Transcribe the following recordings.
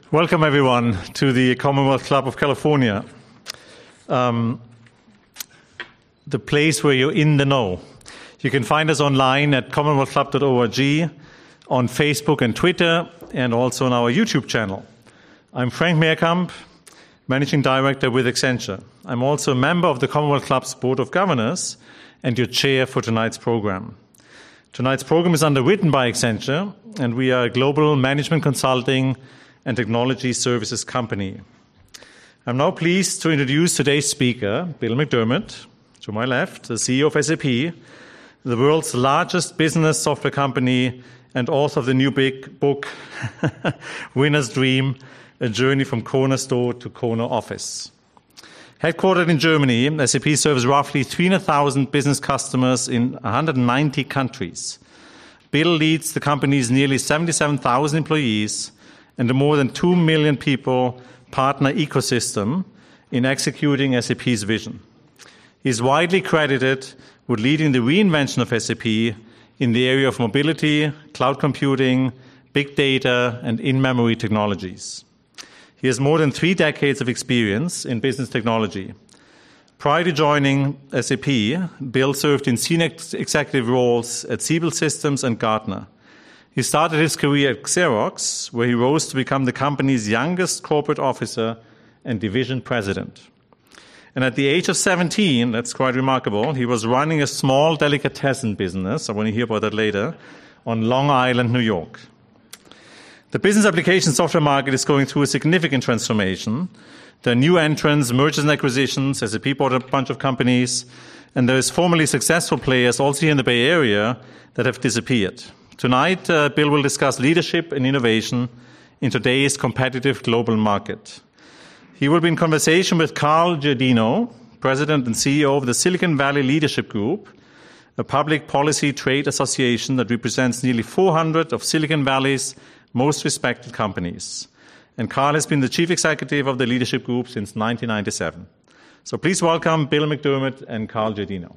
Welcome, everyone, to the Commonwealth Club of California, the place where you're in the know. You can find us online at commonwealthclub.org, on Facebook and Twitter, and also on our YouTube channel. I'm Frank Meerkamp, Managing Director with Accenture. I'm also a member of the Commonwealth Club's Board of Governors and your chair for tonight's program. Tonight's program is underwritten by Accenture, and we are a global management consulting and technology services company. I'm now pleased to introduce today's speaker, Bill McDermott, to my left, the CEO of SAP, the world's largest business software company and author of the new big book, Winner's Dream, A Journey from Corner Store to Corner Office. Headquartered in Germany, SAP serves roughly 300,000 business customers in 190 countries. Bill leads the company's nearly 77,000 employees and the more than 2 million people partner ecosystem in executing SAP's vision. He is widely credited with leading the reinvention of SAP in the area of mobility, cloud computing, big data, and in-memory technologies. He has more than 3 decades of experience in business technology. Prior to joining SAP, Bill served in senior executive roles at Siebel Systems and Gartner. He started his career at Xerox, where he rose to become the company's youngest corporate officer and division president. And at the age of 17, that's quite remarkable, he was running a small delicatessen business, I want to hear about that later, on Long Island, New York. The business application software market is going through a significant transformation. There are new entrants, mergers and acquisitions, SAP bought a bunch of companies, and there is formerly successful players also here in the Bay Area that have disappeared. Tonight, Bill will discuss leadership and innovation in today's competitive global market. He will be in conversation with Carl Giardino, President and CEO of the Silicon Valley Leadership Group, a public policy trade association that represents nearly 400 of Silicon Valley's most respected companies. And Carl has been the chief executive of the Leadership Group since 1997. So please welcome Bill McDermott and Carl Giardino.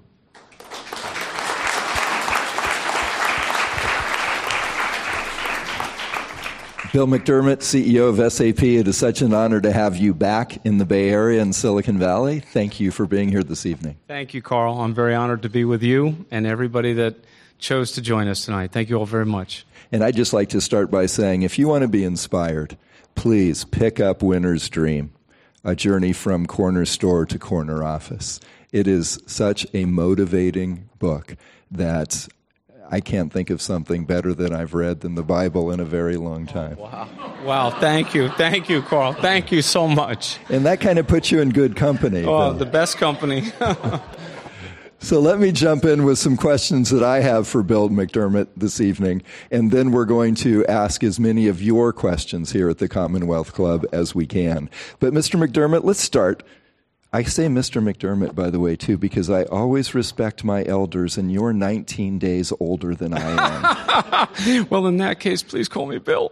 Bill McDermott, CEO of SAP. It is such an honor to have you back in the Bay Area and Silicon Valley. Thank you for being here this evening. Thank you, Carl. I'm very honored to be with you and everybody that chose to join us tonight. Thank you all very much. And I'd just like to start by saying, if you want to be inspired, please pick up Winner's Dream, A Journey from Corner Store to Corner Office. It is such a motivating book that I can't think of something better than I've read than the Bible in a very long time. Oh, wow. Thank you. Thank you, Carl. Thank you so much. And that kind of puts you in good company. Oh, the best company. So let me jump in with some questions that I have for Bill McDermott this evening, and then we're going to ask as many of your questions here at the Commonwealth Club as we can. But Mr. McDermott, let's start. I say Mr. McDermott, by the way, too, because I always respect my elders, and you're 19 days older than I am. Well, in that case, please call me Bill.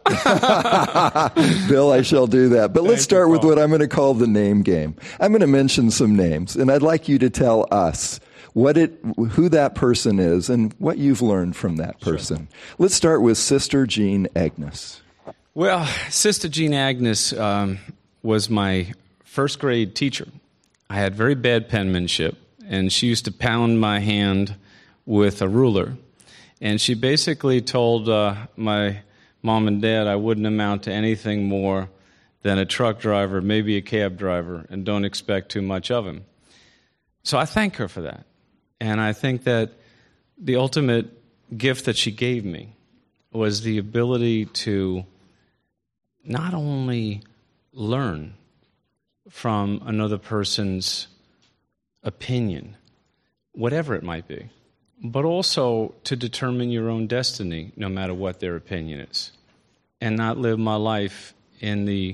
Bill, I shall do that. But let's start with what I'm going to call the name game. I'm going to mention some names, and I'd like you to tell us who that person is and what you've learned from that person. Sure. Let's start with Sister Jean Agnes. Well, Sister Jean Agnes was my first grade teacher. I had very bad penmanship, and she used to pound my hand with a ruler. And she basically told my mom and dad I wouldn't amount to anything more than a truck driver, maybe a cab driver, and don't expect too much of him. So I thank her for that. And I think that the ultimate gift that she gave me was the ability to not only learn from another person's opinion, whatever it might be, but also to determine your own destiny, no matter what their opinion is, and not live my life in the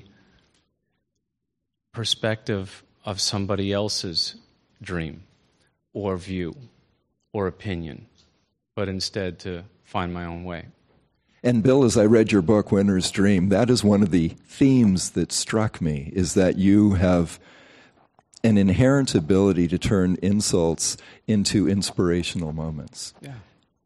perspective of somebody else's dream or view or opinion, but instead to find my own way. And Bill, as I read your book, Winner's Dream, that is one of the themes that struck me, is that you have an inherent ability to turn insults into inspirational moments. Yeah.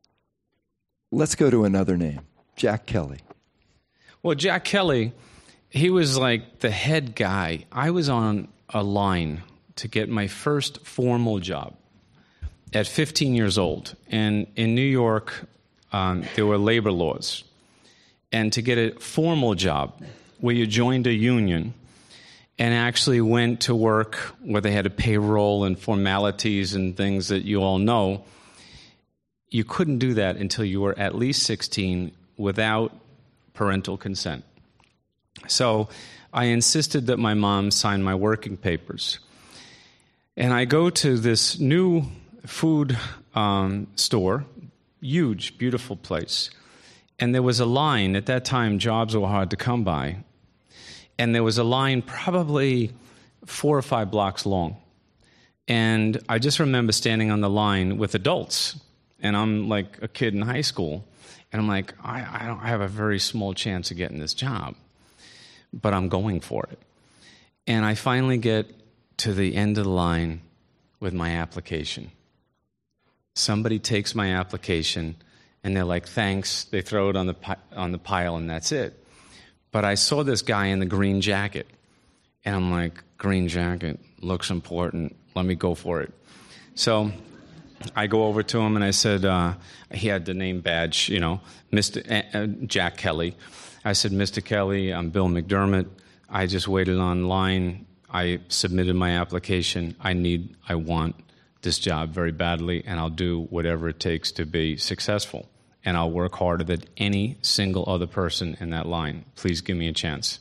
Let's go to another name, Jack Kelly. Well, Jack Kelly he was like the head guy. I was on a line to get my first formal job at 15 years old. And in New York, there were labor laws. And to get a formal job where you joined a union and actually went to work where they had a payroll and formalities and things that you all know, you couldn't do that until you were at least 16 without parental consent. So I insisted that my mom sign my working papers. And I go to this new food store, huge, beautiful place. And there was a line. At that time, jobs were hard to come by. And there was a line probably 4 or 5 blocks long. And I just remember standing on the line with adults. And I'm like a kid in high school. And I'm like, I have a very small chance of getting this job. But I'm going for it. And I finally get to the end of the line with my application. Somebody takes my application, and they're like, thanks. They throw it on the pile, and that's it. But I saw this guy in the green jacket, and I'm like, green jacket, looks important. Let me go for it. So I go over to him, and I said, he had the name badge, Mr. Jack Kelly. I said, Mr. Kelly, I'm Bill McDermott. I just waited online. I submitted my application. I want this job very badly, and I'll do whatever it takes to be successful. And I'll work harder than any single other person in that line. Please give me a chance.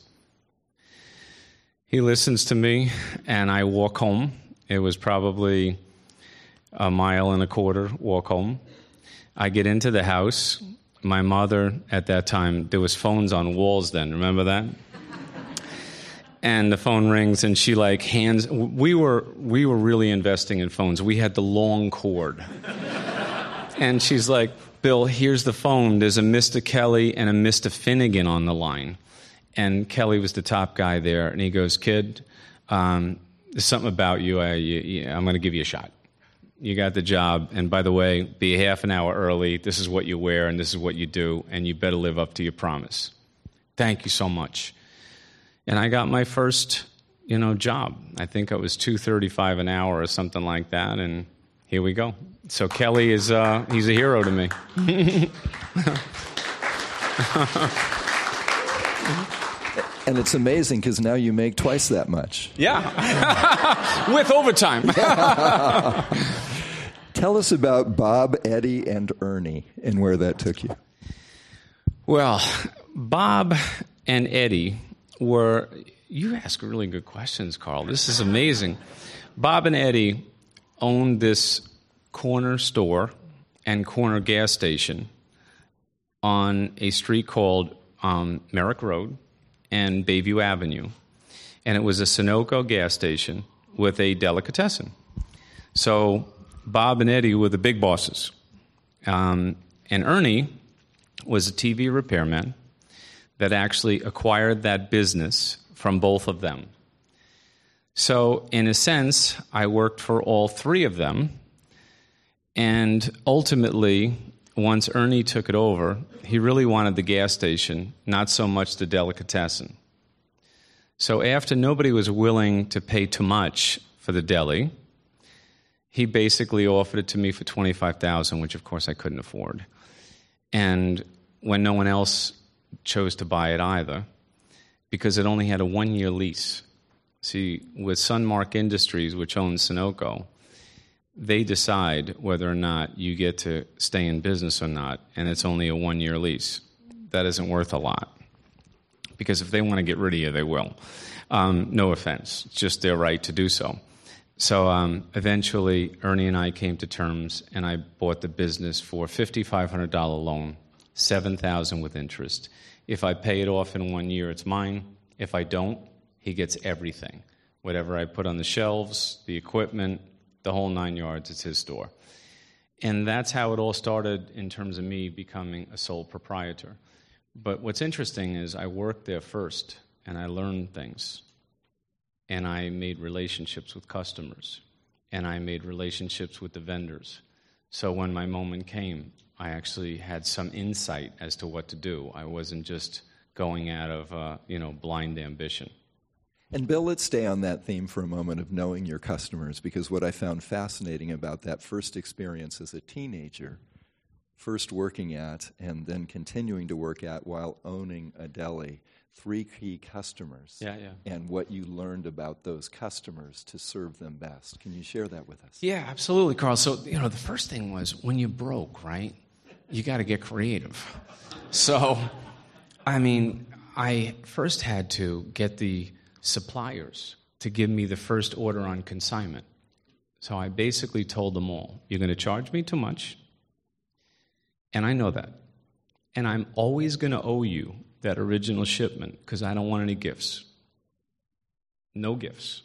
He listens to me, and I walk home. It was probably 1.25 miles walk home. I get into the house. My mother, at that time, there was phones on walls then. Remember that? And the phone rings, and she hands. We were really investing in phones. We had the long cord. And she's like, Bill, here's the phone. There's a Mr. Kelly and a Mr. Finnegan on the line. And Kelly was the top guy there. And he goes, kid, there's something about you. I'm going to give you a shot. You got the job. And by the way, be half an hour early. This is what you wear, and this is what you do. And you better live up to your promise. Thank you so much. And I got my first, job. I think it was $2.35 an hour or something like that. And here we go. So Kelly is, he's a hero to me. And it's amazing because now you make twice that much. Yeah. With overtime. Tell us about Bob, Eddie, and Ernie and where that took you. Well, Bob and Eddie were, you ask really good questions, Carl. This is amazing. Bob and Eddie owned this corner store and corner gas station on a street called Merrick Road and Bayview Avenue. And it was a Sunoco gas station with a delicatessen. So Bob and Eddie were the big bosses. And Ernie was a TV repairman that actually acquired that business from both of them. So in a sense, I worked for all three of them. And ultimately, once Ernie took it over, he really wanted the gas station, not so much the delicatessen. So after nobody was willing to pay too much for the deli, he basically offered it to me for $25,000, which of course I couldn't afford. And when no one else chose to buy it either, because it only had a 1-year lease. See, with Sunmark Industries, which owns Sunoco, they decide whether or not you get to stay in business or not, and it's only a 1-year lease. That isn't worth a lot. Because if they want to get rid of you, they will. No offense. It's just their right to do so. So eventually, Ernie and I came to terms, and I bought the business for $5,500 loan, $7,000 with interest. If I pay it off in 1 year, it's mine. If I don't, he gets everything. Whatever I put on the shelves, the equipment, the whole 9 yards, it's his store. And that's how it all started in terms of me becoming a sole proprietor. But what's interesting is I worked there first, and I learned things. And I made relationships with customers. And I made relationships with the vendors. So when my moment came, I actually had some insight as to what to do. I wasn't just going out of, blind ambition. And Bill, let's stay on that theme for a moment of knowing your customers, because what I found fascinating about that first experience as a teenager, first working at and then continuing to work at while owning a deli, 3 key customers, and what you learned about those customers to serve them best. Can you share that with us? Yeah, absolutely, Carl. So, the first thing was when you're broke, right, you got to get creative. So, I first had to get the suppliers to give me the first order on consignment. So I basically told them all, you're going to charge me too much, and I know that. And I'm always going to owe you that original shipment because I don't want any gifts. No gifts.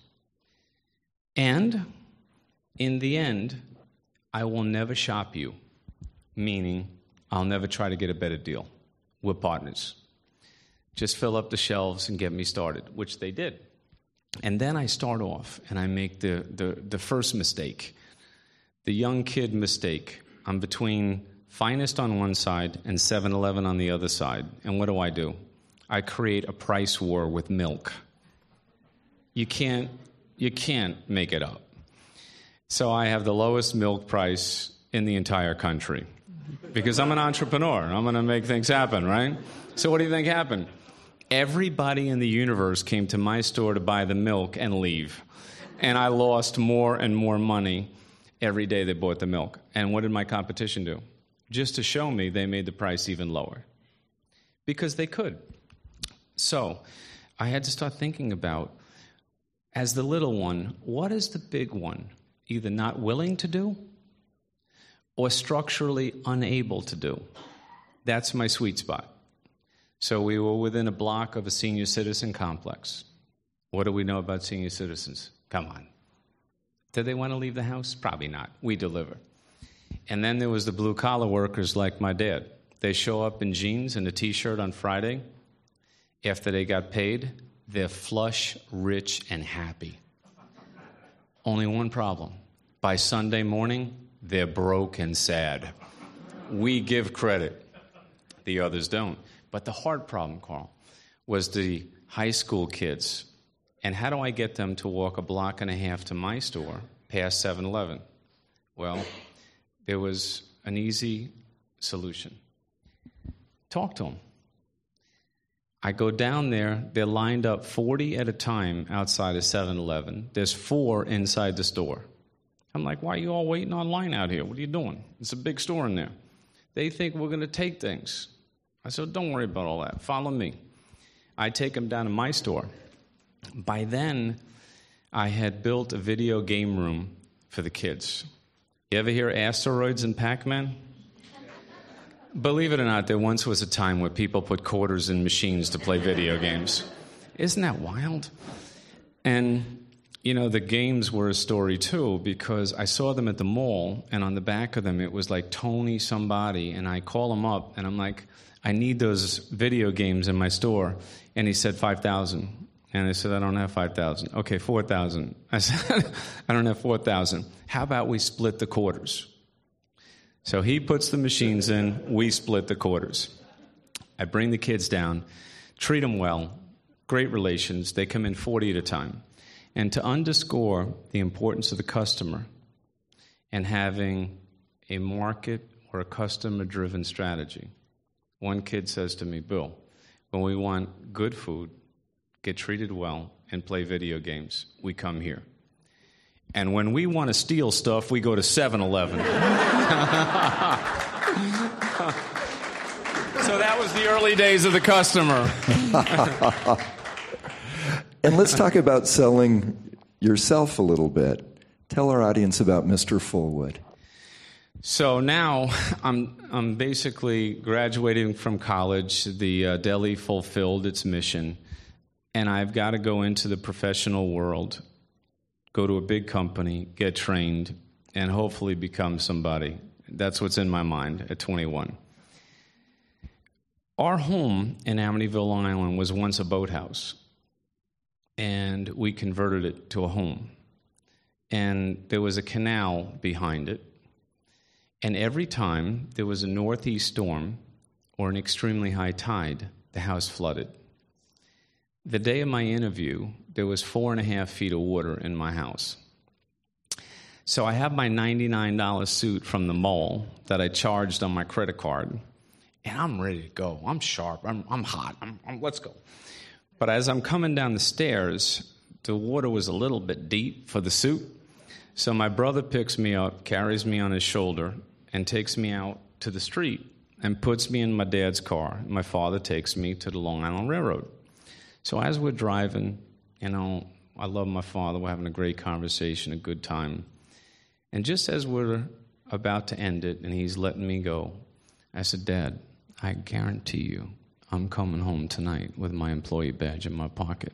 And in the end, I will never shop you, meaning I'll never try to get a better deal. We're partners. Just fill up the shelves and get me started, which they did. And then I start off and I make the first mistake, the young kid mistake. I'm between Finest on one side and 7-Eleven on the other side. And what do? I create a price war with milk. You can't make it up. So I have the lowest milk price in the entire country because I'm an entrepreneur. I'm going to make things happen, right? So what do you think happened? Everybody in the universe came to my store to buy the milk and leave. And I lost more and more money every day they bought the milk. And what did my competition do? Just to show me, they made the price even lower. Because they could. So I had to start thinking about, as the little one, what is the big one either not willing to do or structurally unable to do? That's my sweet spot. So we were within a block of a senior citizen complex. What do we know about senior citizens? Come on. Do they want to leave the house? Probably not. We deliver. And then there was the blue-collar workers like my dad. They show up in jeans and a T-shirt on Friday. After they got paid, they're flush, rich, and happy. Only one problem. By Sunday morning, they're broke and sad. We give credit. The others don't. But the hard problem, Carl, was the high school kids. And how do I get them to walk a block and a half to my store past 7-Eleven? Well, there was an easy solution. Talk to them. I go down there. They're lined up 40 at a time outside of 7-Eleven. There's 4 inside the store. I'm like, why are you all waiting online out here? What are you doing? It's a big store in there. They think we're going to take things. I said, don't worry about all that. Follow me. I take them down to my store. By then, I had built a video game room for the kids. You ever hear Asteroids and Pac-Man? Believe it or not, there once was a time where people put quarters in machines to play video games. Isn't that wild? And, the games were a story, too, because I saw them at the mall, and on the back of them, it was like Tony somebody, and I call him up, and I'm like, I need those video games in my store. And he said, 5,000. And I said, I don't have 5,000. Okay, 4,000. I said, I don't have 4,000. How about we split the quarters? So he puts the machines in, we split the quarters. I bring the kids down, treat them well, great relations. They come in 40 at a time. And to underscore the importance of the customer and having a market or a customer-driven strategy, one kid says to me, Bill, when we want good food, get treated well, and play video games, we come here. And when we want to steal stuff, we go to 7-Eleven. So that was the early days of the customer. And let's talk about selling yourself a little bit. Tell our audience about Mr. Fullwood. So now I'm basically graduating from college. The deli fulfilled its mission, and I've got to go into the professional world, go to a big company, get trained, and hopefully become somebody. That's what's in my mind at 21. Our home in Amityville, Long Island was once a boathouse, and we converted it to a home. And there was a canal behind it. And every time there was a northeast storm or an extremely high tide, the house flooded. The day of my interview, there was 4.5 feet of water in my house. So I have my $99 suit from the mall that I charged on my credit card, and I'm ready to go. I'm sharp. I'm hot. Let's go. But as I'm coming down the stairs, the water was a little bit deep for the suit. So my brother picks me up, carries me on his shoulder, and takes me out to the street and puts me in my dad's car. My father takes me to the Long Island Railroad. So as we're driving, I love my father. We're having a great conversation, a good time. And just as we're about to end it and he's letting me go, I said, Dad, I guarantee you I'm coming home tonight with my employee badge in my pocket.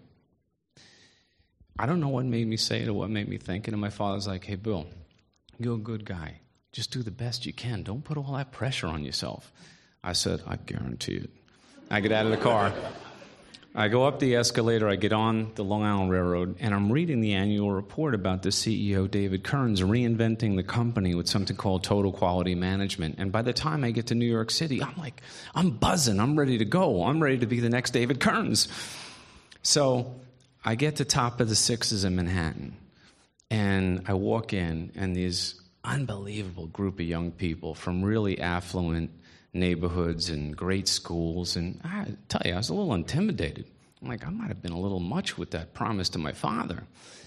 I don't know what made me say it or what made me think it. And my father's like, hey, Bill, you're a good guy. Just do the best you can. Don't put all that pressure on yourself. I said, I guarantee it. I get out of the car. I go up the escalator, I get on the Long Island Railroad, and I'm reading the annual report about the CEO, David Kearns, reinventing the company with something called Total Quality Management. And by the time I get to New York City, I'm buzzing. I'm ready to go. I'm ready to be the next David Kearns. So I get to top of the Sixes in Manhattan, and I walk in, and these unbelievable group of young people from really affluent neighborhoods and great schools, and I tell you, I was a little intimidated. I'm like, I might have been a little much with that promise to my father.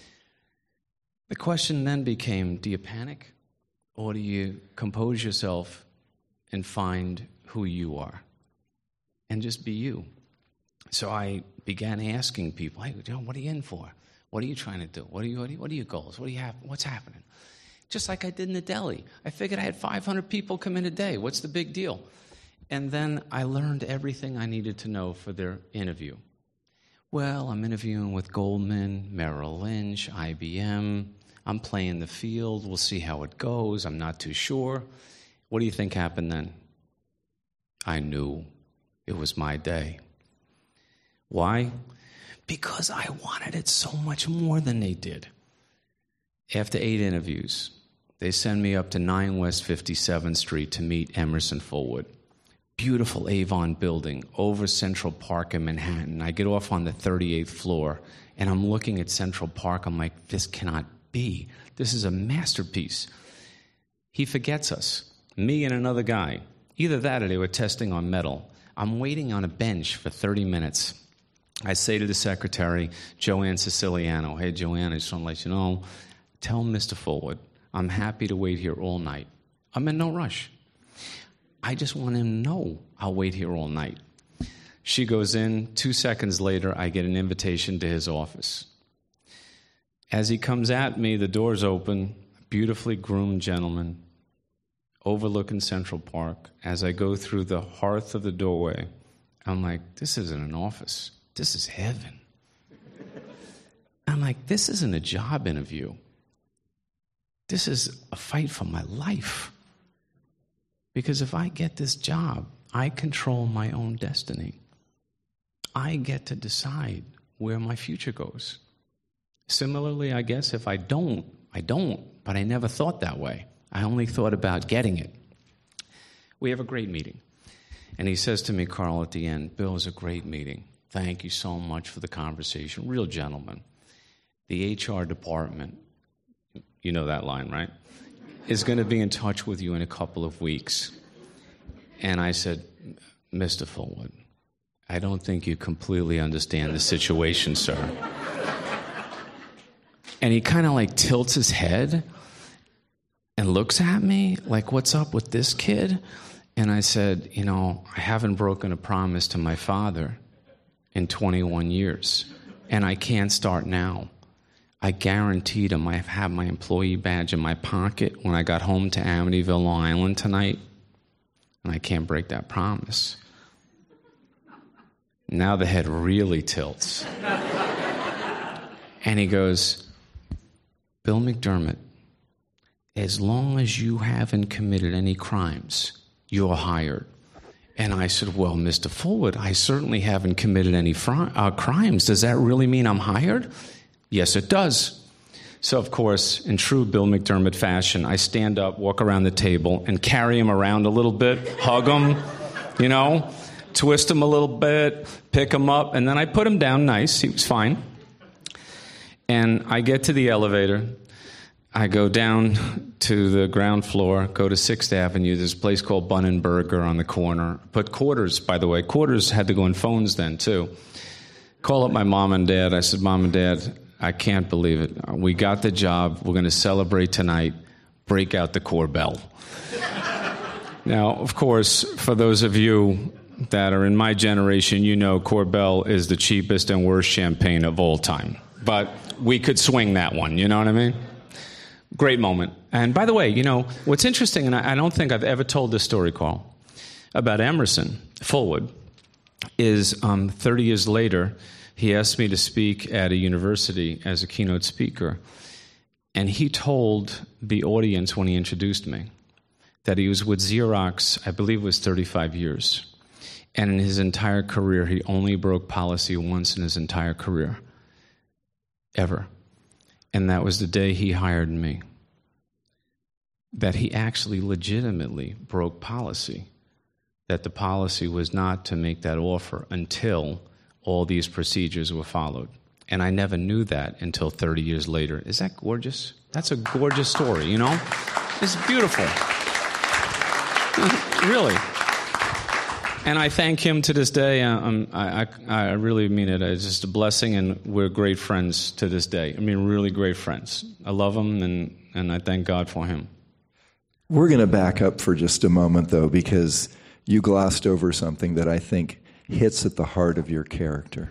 The question then became, do you panic, or do you compose yourself and find who you are and just be you? So I began asking people, hey, what are you in for? What are you trying to do? What are your goals? What do you have? What's happening? Just like I did in the deli. I figured I had 500 people come in a day. What's the big deal? And then I learned everything I needed to know for their interview. Well, I'm interviewing with Goldman, Merrill Lynch, IBM. I'm playing the field. We'll see how it goes. I'm not too sure. What do you think happened then? I knew it was my day. Why? Because I wanted it so much more than they did. After 8 interviews, they send me up to 9 West 57th Street to meet Emerson Forward. Beautiful Avon building over Central Park in Manhattan. I get off on the 38th floor, and I'm looking at Central Park. I'm like, this cannot be. This is a masterpiece. He forgets us, me and another guy. Either that or they were testing on metal. I'm waiting on a bench for 30 minutes. I say to the secretary, Joanne Siciliano, hey, Joanne, I just want to let you know, tell Mr. Forward, I'm happy to wait here all night. I'm in no rush. I just want him to know I'll wait here all night. She goes in. 2 seconds later, I get an invitation to his office. As he comes at me, the door's open, a beautifully groomed gentleman, overlooking Central Park. As I go through the hearth of the doorway, I'm like, this isn't an office. This is heaven. I'm like, this isn't a job interview. This is a fight for my life. Because if I get this job, I control my own destiny. I get to decide where my future goes. Similarly, I guess if I don't, but I never thought that way. I only thought about getting it. We have a great meeting. And he says to me, Carl, at the end, Bill, it was a great meeting. Thank you so much for the conversation. Real gentleman. The HR department, you know that line, right? Is going to be in touch with you in a couple of weeks. And I said, Mr. Forward, I don't think you completely understand the situation, sir. And he kind of like tilts his head and looks at me like, what's up with this kid? And I said, I haven't broken a promise to my father in 21 years, and I can't start now. I guaranteed him I have my employee badge in my pocket when I got home to Amityville, Long Island tonight, and I can't break that promise. Now the head really tilts. And he goes, Bill McDermott, as long as you haven't committed any crimes, you're hired. And I said, well, Mr. Forward, I certainly haven't committed any crimes. Does that really mean I'm hired? Yes, it does. So, of course, in true Bill McDermott fashion, I stand up, walk around the table, and carry him around a little bit, hug him, twist him a little bit, pick him up, and then I put him down nice. He was fine. And I get to the elevator. I go down to the ground floor, go to 6th Avenue. There's a place called Bun and Burger on the corner. Put quarters, by the way. Quarters had to go in phones then, too. Call up my mom and dad. I said, Mom and Dad, I can't believe it. We got the job. We're going to celebrate tonight. Break out the Korbel. Now, of course, for those of you that are in my generation, you know Korbel is the cheapest and worst champagne of all time. But we could swing that one, you know what I mean? Great moment. And by the way, you know, what's interesting, and I don't think I've ever told this story, Carl, about Emerson Fullwood, is 30 years later, he asked me to speak at a university as a keynote speaker. And he told the audience when he introduced me that he was with Xerox, I believe it was 35 years. And in his entire career, he only broke policy once in his entire career. Ever. And that was the day he hired me. That he actually legitimately broke policy. That the policy was not to make that offer until all these procedures were followed. And I never knew that until 30 years later. Is that gorgeous? That's a gorgeous story, you know? It's beautiful. Really. And I thank him to this day. I really mean it. It's just a blessing, and we're great friends to this day. I mean, really great friends. I love him, and I thank God for him. We're going to back up for just a moment, though, because you glossed over something that I think hits at the heart of your character.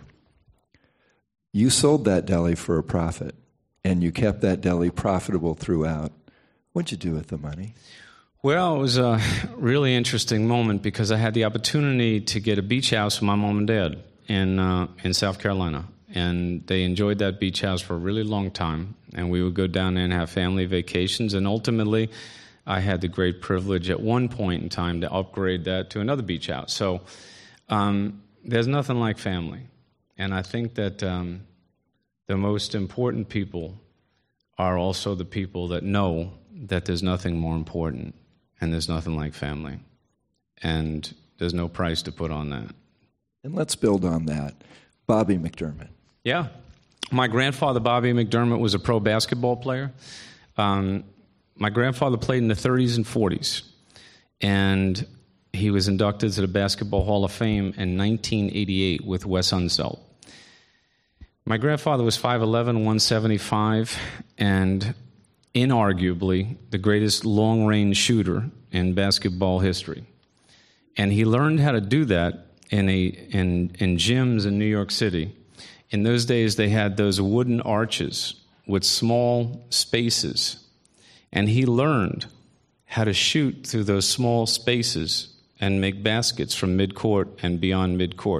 You sold that deli for a profit, and you kept that deli profitable throughout. What'd you do with the money? Well, it was a really interesting moment because I had the opportunity to get a beach house for my mom and dad in South Carolina. And they enjoyed that beach house for a really long time. And we would go down there and have family vacations. And ultimately, I had the great privilege at one point in time to upgrade that to another beach house. So there's nothing like family. And I think that the most important people are also the people that know that there's nothing more important. And there's nothing like family. And there's no price to put on that. And let's build on that. Bobby McDermott. Yeah. My grandfather, Bobby McDermott, was a pro basketball player. My grandfather played in the 30s and 40s. And he was inducted to the Basketball Hall of Fame in 1988 with Wes Unseld. My grandfather was 5'11", 175, and inarguably the greatest long-range shooter in basketball history. And he learned how to do that in gyms in New York City. In those days, they had those wooden arches with small spaces. And he learned how to shoot through those small spaces and make baskets from midcourt and beyond midcourt.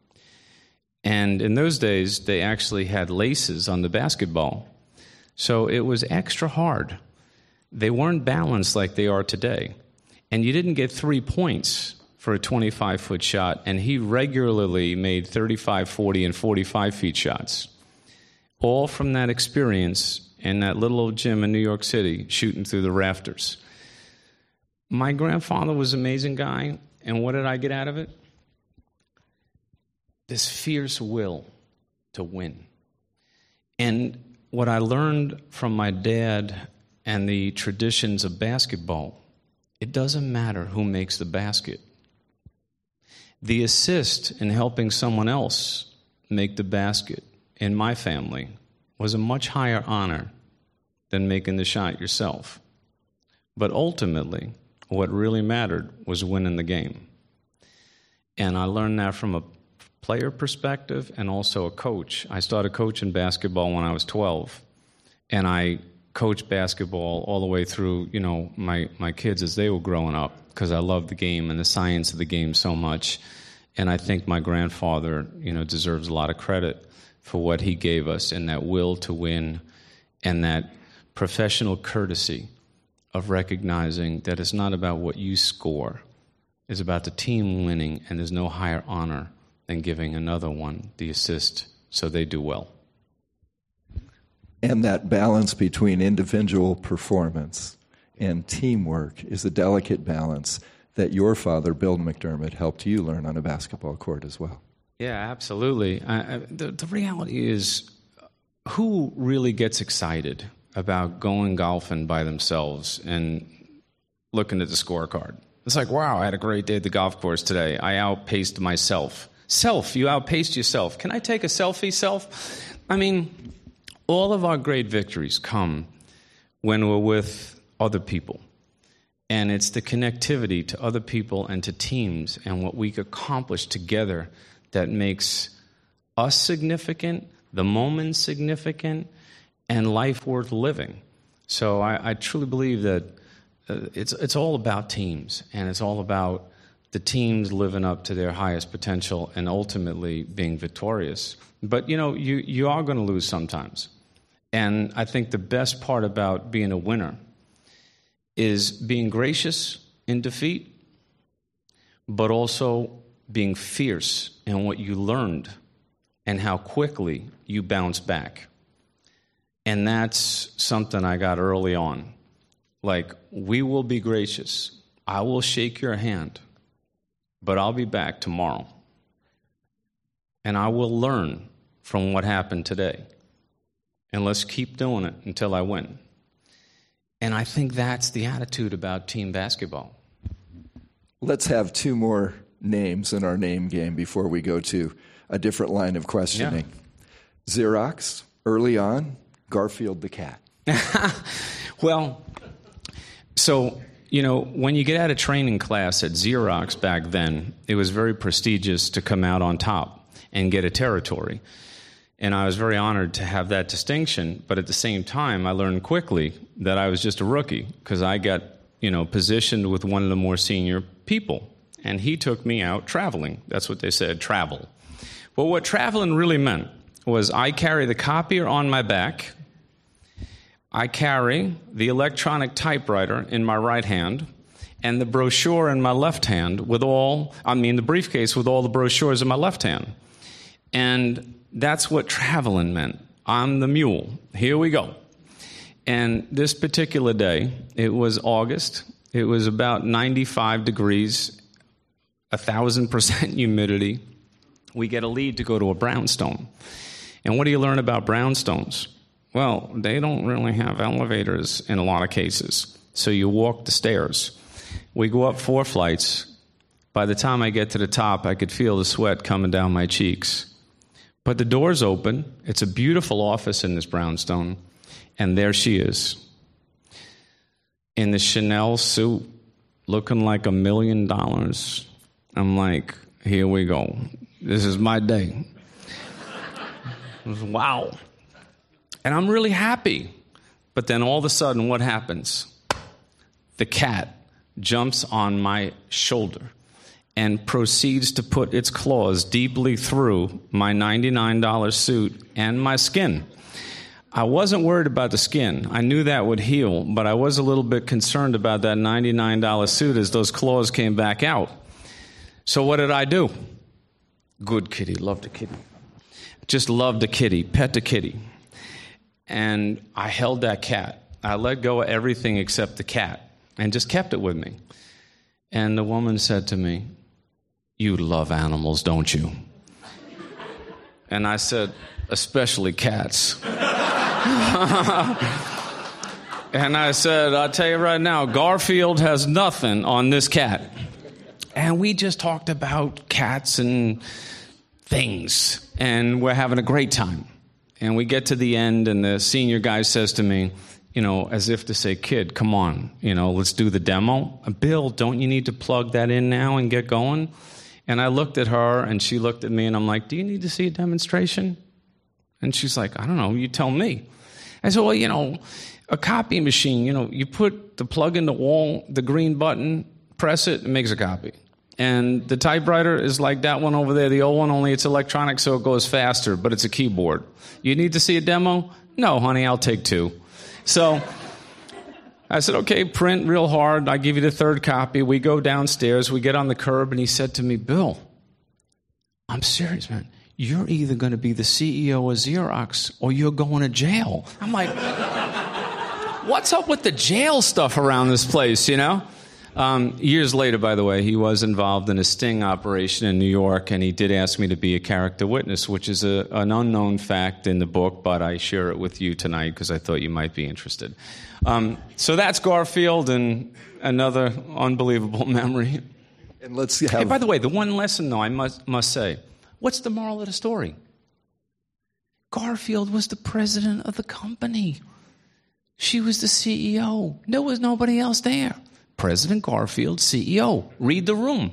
And in those days, they actually had laces on the basketball. So it was extra hard. They weren't balanced like they are today. And you didn't get 3 points for a 25-foot shot, and he regularly made 35, 40, and 45-feet shots. All from that experience in that little old gym in New York City, shooting through the rafters. My grandfather was an amazing guy, and what did I get out of it? This fierce will to win. And what I learned from my dad and the traditions of basketball, it doesn't matter who makes the basket. The assist in helping someone else make the basket in my family was a much higher honor than making the shot yourself. But ultimately, what really mattered was winning the game. And I learned that from a player perspective and also a coach. I started coaching basketball when I was 12, and I coached basketball all the way through, you know, my kids as they were growing up because I loved the game and the science of the game so much. And I think my grandfather, you know, deserves a lot of credit for what he gave us and that will to win and that professional courtesy of recognizing that it's not about what you score. It's about the team winning, and there's no higher honor than giving another one the assist so they do well. And that balance between individual performance and teamwork is a delicate balance that your father, Bill McDermott, helped you learn on a basketball court as well. Yeah, absolutely. The reality is, who really gets excited about going golfing by themselves and looking at the scorecard? It's like, wow, I had a great day at the golf course today. I outpaced myself. Self, you outpaced yourself. Can I take a selfie, self? I mean, all of our great victories come when we're with other people. And it's the connectivity to other people and to teams and what we accomplish together that makes us significant, the moment significant, and life worth living. So I truly believe that it's all about teams, and it's all about the teams living up to their highest potential and ultimately being victorious. But, you are going to lose sometimes. And I think the best part about being a winner is being gracious in defeat, but also being fierce in what you learned and how quickly you bounce back. And that's something I got early on. Like, we will be gracious. I will shake your hand, but I'll be back tomorrow. And I will learn from what happened today. And let's keep doing it until I win. And I think that's the attitude about team basketball. Let's have two more names in our name game before we go to a different line of questioning. Yeah. Xerox, early on, Garfield the cat. Well, so, when you get out of training class at Xerox back then, it was very prestigious to come out on top and get a territory. And I was very honored to have that distinction, but at the same time, I learned quickly that I was just a rookie because I got, positioned with one of the more senior people. And he took me out traveling. That's what they said, travel. But what traveling really meant was I carry the copier on my back. I carry the electronic typewriter in my right hand and the brochure in my left hand the briefcase with all the brochures in my left hand. And that's what traveling meant. I'm the mule. Here we go. And this particular day, it was August. It was about 95 degrees, 1,000% humidity. We get a lead to go to a brownstone. And what do you learn about brownstones? Well, they don't really have elevators in a lot of cases. So you walk the stairs. We go up 4 flights. By the time I get to the top, I could feel the sweat coming down my cheeks. But the door's open. It's a beautiful office in this brownstone. And there she is, in the Chanel suit, looking like $1 million. I'm like, here we go. This is my day. Wow. And I'm really happy. But then all of a sudden, what happens? The cat jumps on my shoulder and proceeds to put its claws deeply through my $99 suit and my skin. I wasn't worried about the skin. I knew that would heal, but I was a little bit concerned about that $99 suit as those claws came back out. So what did I do? Good kitty, loved the kitty. Just loved the kitty, pet the kitty. And I held that cat. I let go of everything except the cat and just kept it with me. And the woman said to me, "You love animals, don't you?" And I said, "Especially cats." And I said, "I'll tell you right now, Garfield has nothing on this cat." And we just talked about cats and things, and we're having a great time. And we get to the end, and the senior guy says to me, as if to say, "Kid, come on, let's do the demo." "Bill, don't you need to plug that in now and get going?" And I looked at her, and she looked at me, and I'm like, "Do you need to see a demonstration?" And she's like, "I don't know, you tell me." I said, "Well, a copy machine, you put the plug in the wall, the green button, press it makes a copy. And the typewriter is like that one over there, the old one, only it's electronic, so it goes faster, but it's a keyboard. You need to see a demo?" "No, honey, I'll take 2. So I said, "Okay, print real hard. I give you the 3rd copy." We go downstairs. We get on the curb, and he said to me, "Bill, I'm serious, man. You're either going to be the CEO of Xerox or you're going to jail." I'm like, what's up with the jail stuff around this place, Years later, by the way, he was involved in a sting operation in New York, and he did ask me to be a character witness, which is an unknown fact in the book, but I share it with you tonight because I thought you might be interested. So that's Garfield, and another unbelievable memory. And let's have... Hey, by the way, the one lesson, though, I must say, what's the moral of the story? Garfield was the president of the company. She was the CEO. There was nobody else there. President Garfield, CEO. Read the room.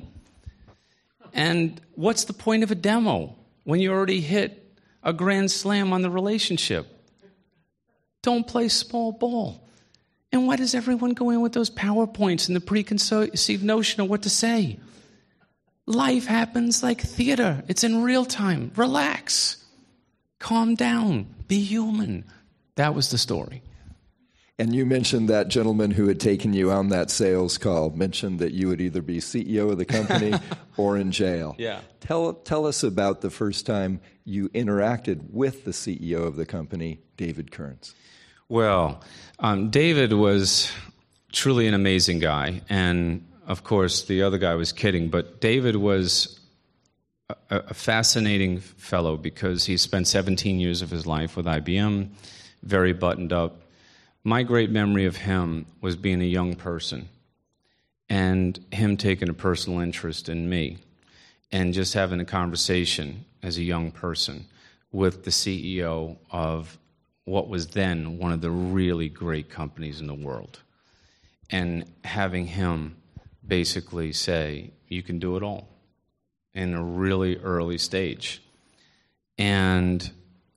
And what's the point of a demo when you already hit a grand slam on the relationship? Don't play small ball. And why does everyone go in with those PowerPoints and the preconceived notion of what to say? Life happens like theater. It's in real time. Relax. Calm down. Be human. That was the story. And you mentioned that gentleman who had taken you on that sales call, mentioned that you would either be CEO of the company or in jail. Yeah. Tell us about the first time you interacted with the CEO of the company, David Kearns. Well, David was truly an amazing guy. And, of course, the other guy was kidding. But David was a fascinating fellow because he spent 17 years of his life with IBM, very buttoned up. My great memory of him was being a young person and him taking a personal interest in me and just having a conversation as a young person with the CEO of what was then one of the really great companies in the world, and having him basically say, you can do it all, in a really early stage. And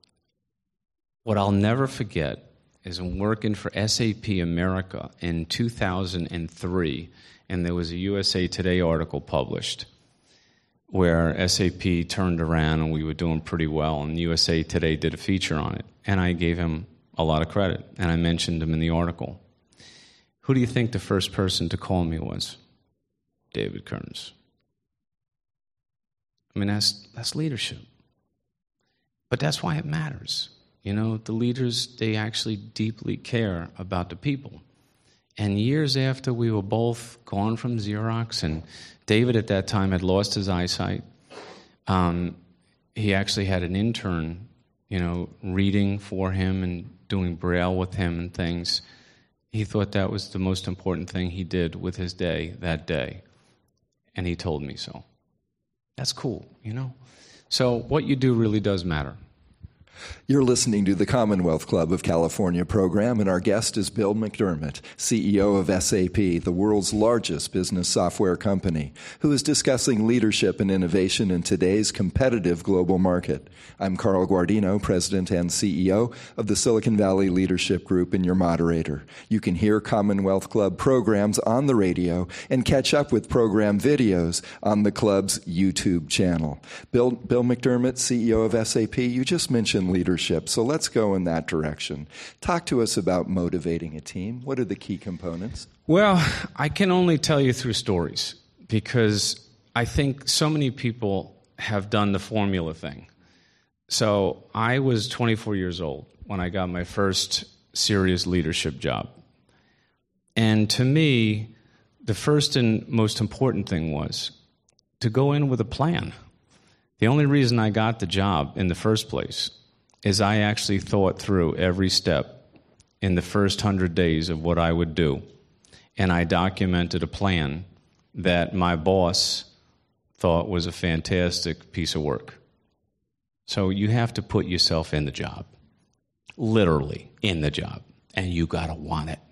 what I'll never forget is I'm working for SAP America in 2003, and there was a USA Today article published where SAP turned around and we were doing pretty well, and USA Today did a feature on it. And I gave him a lot of credit, and I mentioned him in the article. Who do you think the first person to call me was? David Kearns. I mean, that's leadership. But that's why it matters. You know, the leaders, they actually deeply care about the people. And years after we were both gone from Xerox, and David at that time had lost his eyesight, he actually had an intern, reading for him and doing Braille with him and things. He thought that was the most important thing he did with his day that day. And he told me so. That's cool, So what you do really does matter. You're listening to the Commonwealth Club of California program, and our guest is Bill McDermott, CEO of SAP, the world's largest business software company, who is discussing leadership and innovation in today's competitive global market. I'm Carl Guardino, President and CEO of the Silicon Valley Leadership Group, and your moderator. You can hear Commonwealth Club programs on the radio and catch up with program videos on the club's YouTube channel. Bill McDermott, CEO of SAP, you just mentioned leadership, so let's go in that direction. Talk to us about motivating a team. What are the key components? Well, I can only tell you through stories because I think so many people have done the formula thing. So I was 24 years old when I got my first serious leadership job. And to me, the first and most important thing was to go in with a plan. The only reason I got the job in the first place is I actually thought through every step in the first 100 days of what I would do, and I documented a plan that my boss thought was a fantastic piece of work. So you have to put yourself in the job, literally in the job, and you got to want it.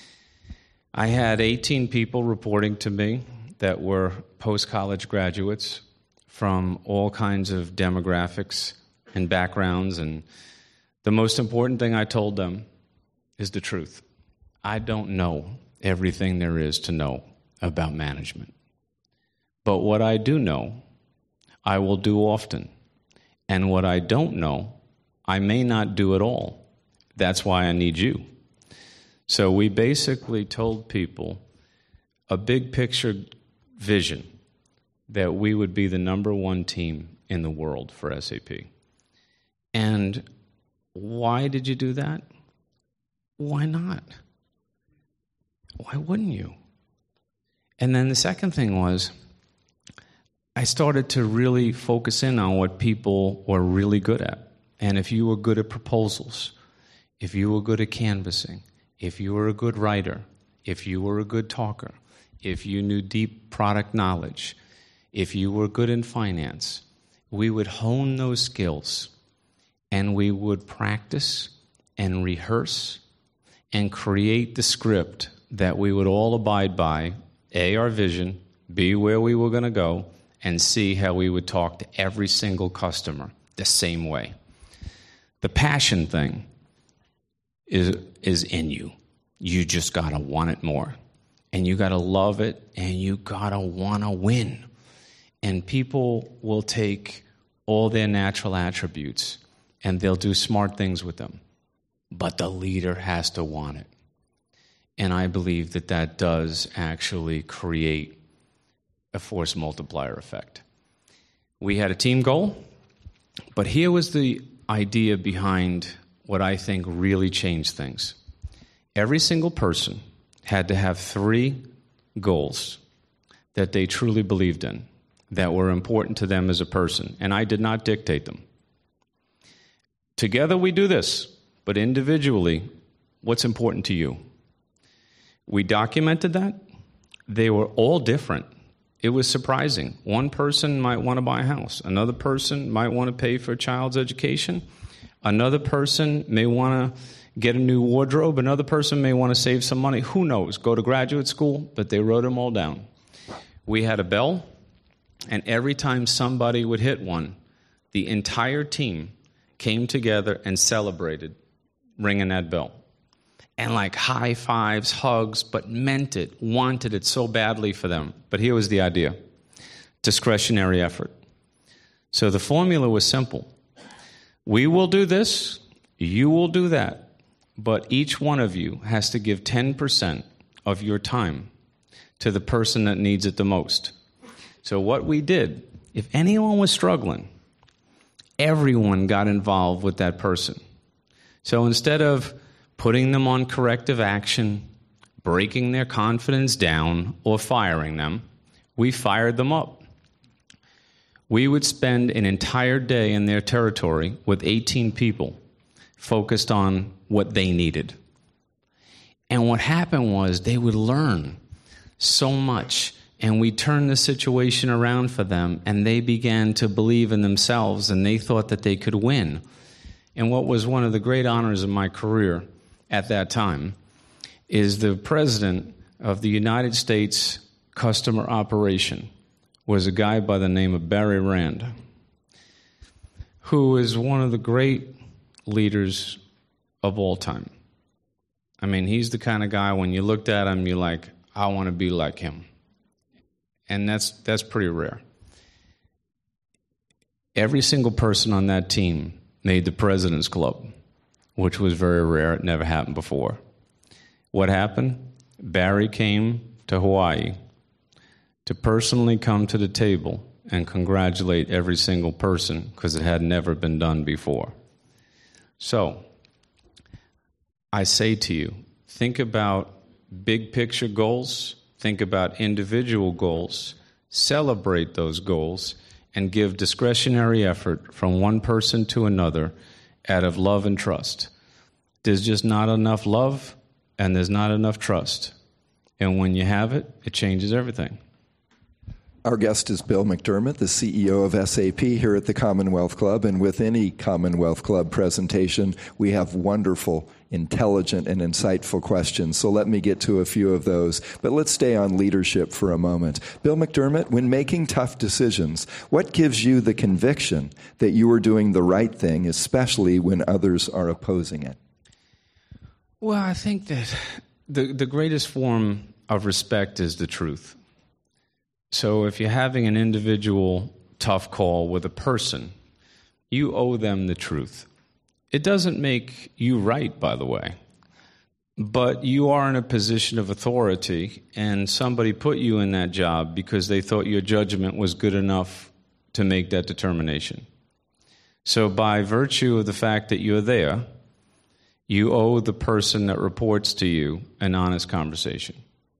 I had 18 people reporting to me that were post-college graduates from all kinds of demographics and backgrounds, and the most important thing I told them is the truth. I don't know everything there is to know about management. But what I do know, I will do often. And what I don't know, I may not do at all. That's why I need you. So we basically told people a big picture vision that we would be the number one team in the world for SAP. And why did you do that? Why not? Why wouldn't you? And then the second thing was, I started to really focus in on what people were really good at. And if you were good at proposals, if you were good at canvassing, if you were a good writer, if you were a good talker, if you knew deep product knowledge, if you were good in finance, we would hone those skills and we would practice and rehearse and create the script that we would all abide by, A, our vision, B, where we were going to go, and C, how we would talk to every single customer the same way. The passion thing is in you. You just got to want it more. And you got to love it, and you got to want to win. And people will take all their natural attributes, and they'll do smart things with them. But the leader has to want it. And I believe that that does actually create a force multiplier effect. We had a team goal, but here was the idea behind what I think really changed things. Every single person had to have 3 goals that they truly believed in, that were important to them as a person, and I did not dictate them. Together we do this, but individually, what's important to you? We documented that. They were all different. It was surprising. One person might want to buy a house. Another person might want to pay for a child's education. Another person may want to get a new wardrobe. Another person may want to save some money. Who knows? Go to graduate school, but they wrote them all down. We had a bell, and every time somebody would hit one, the entire team came together and celebrated ringing that bell. And like high fives, hugs, but meant it, wanted it so badly for them. But here was the idea: discretionary effort. So the formula was simple. We will do this, you will do that, but each one of you has to give 10% of your time to the person that needs it the most. So what we did, if anyone was struggling, everyone got involved with that person. So instead of putting them on corrective action, breaking their confidence down, or firing them, we fired them up. We would spend an entire day in their territory with 18 people focused on what they needed. And what happened was they would learn so much, and we turned the situation around for them, and they began to believe in themselves, and they thought that they could win. And what was one of the great honors of my career at that time is the president of the United States Customer Operation was a guy by the name of Barry Rand, who is one of the great leaders of all time. I mean, he's the kind of guy, when you looked at him, you're like, I want to be like him. And that's pretty rare. Every single person on that team made the President's Club, which was very rare. It never happened before. What happened? Barry came to Hawaii to personally come to the table and congratulate every single person, because it had never been done before. So, I say to you, think about big picture goals, think about individual goals, celebrate those goals, and give discretionary effort from one person to another out of love and trust. There's just not enough love, and there's not enough trust. And when you have it, it changes everything. Our guest is Bill McDermott, the CEO of SAP here at the Commonwealth Club. And with any Commonwealth Club presentation, we have wonderful, intelligent, and insightful questions. So let me get to a few of those. But let's stay on leadership for a moment. Bill McDermott, when making tough decisions, what gives you the conviction that you are doing the right thing, especially when others are opposing it? Well, I think that the greatest form of respect is the truth. So if you're having an individual tough call with a person, you owe them the truth. It doesn't make you right, by the way, but you are in a position of authority, and somebody put you in that job because they thought your judgment was good enough to make that determination. So by virtue of the fact that you're there, you owe the person that reports to you an honest conversation.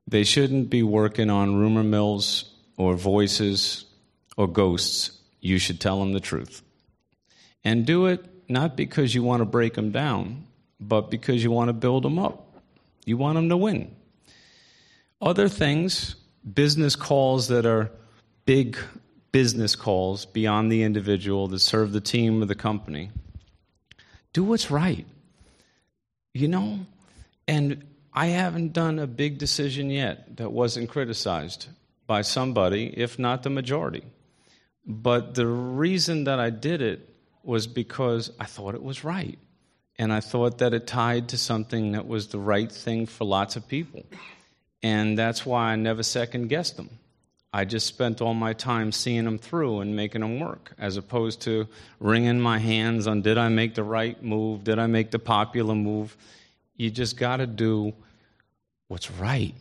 They shouldn't be working on rumor mills or voices or ghosts. You should tell them the truth. And do it not because you want to break them down, but because you want to build them up. You want them to win. Other things, business calls that are big business calls beyond the individual that serve the team or the company, do what's right. And I haven't done a big decision yet that wasn't criticized by somebody, if not the majority. But the reason that I did it was because I thought it was right. And I thought that it tied to something that was the right thing for lots of people. And that's why I never second-guessed them. I just spent all my time seeing them through and making them work, as opposed to wringing my hands on, did I make the right move? Did I make the popular move? You just got to do what's right.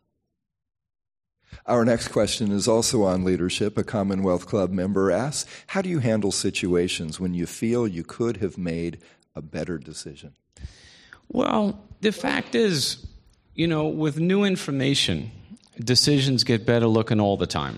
Our next question is also on leadership. A Commonwealth Club member asks, how do you handle situations when you feel you could have made a better decision? Well, the fact is, with new information, decisions get better looking all the time,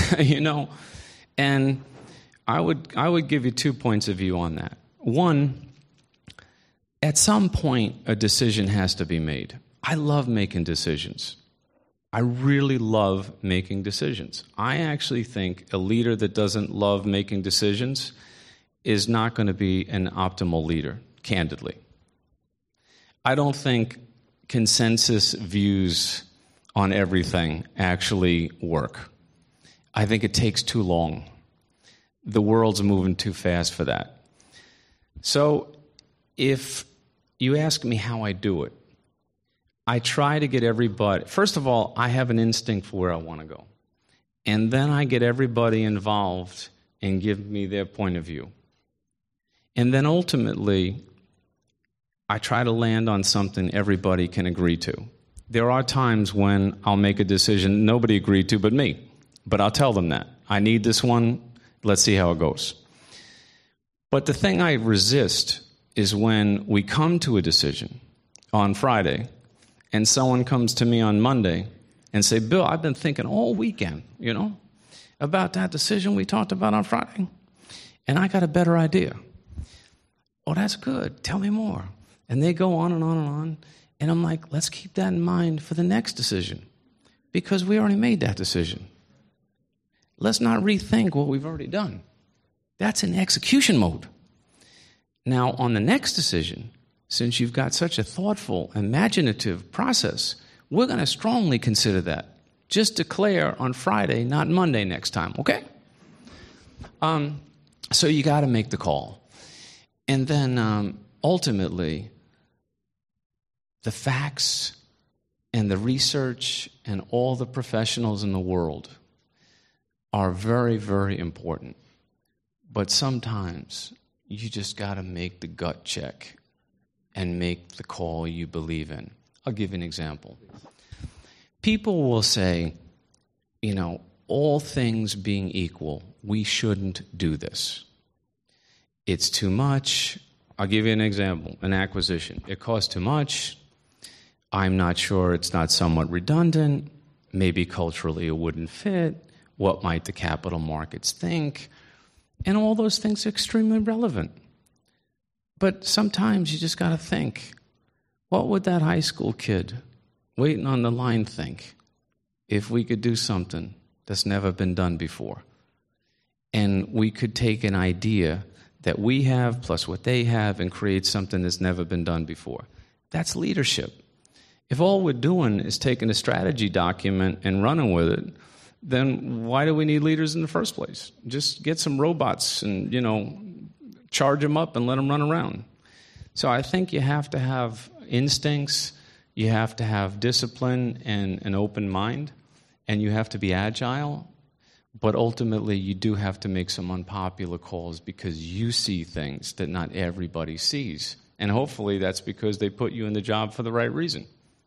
And I would give you 2 points of view on that. One, at some point, a decision has to be made. I love making decisions. I really love making decisions. I actually think a leader that doesn't love making decisions is not going to be an optimal leader, candidly. I don't think consensus views on everything actually work. I think it takes too long. The world's moving too fast for that. So if you ask me how I do it, I try to get everybody. First of all, I have an instinct for where I want to go. And then I get everybody involved and give me their point of view. And then ultimately, I try to land on something everybody can agree to. There are times when I'll make a decision nobody agreed to but me. But I'll tell them that. I need this one. Let's see how it goes. But the thing I resist is when we come to a decision on Friday and someone comes to me on Monday and say, Bill, I've been thinking all weekend, about that decision we talked about on Friday, and I got a better idea. Oh, that's good. Tell me more. And they go on and on and on. And I'm like, let's keep that in mind for the next decision, because we already made that decision. Let's not rethink what we've already done. That's in execution mode. Now, on the next decision, since you've got such a thoughtful, imaginative process, we're going to strongly consider that. Just declare on Friday, not Monday next time, okay? So you got to make the call. And then ultimately, the facts and the research and all the professionals in the world are very, very important. But sometimes you just got to make the gut check and make the call you believe in. I'll give you an example. People will say, all things being equal, we shouldn't do this. It's too much. I'll give you an example, an acquisition. It costs too much. I'm not sure it's not somewhat redundant. Maybe culturally it wouldn't fit. What might the capital markets think? And all those things are extremely relevant. But sometimes you just got to think, what would that high school kid waiting on the line think if we could do something that's never been done before? And we could take an idea that we have plus what they have and create something that's never been done before. That's leadership. If all we're doing is taking a strategy document and running with it, then why do we need leaders in the first place? Just get some robots and, charge them up and let them run around. So I think you have to have instincts, you have to have discipline and an open mind, and you have to be agile. But ultimately, you do have to make some unpopular calls because you see things that not everybody sees. And hopefully that's because they put you in the job for the right reason.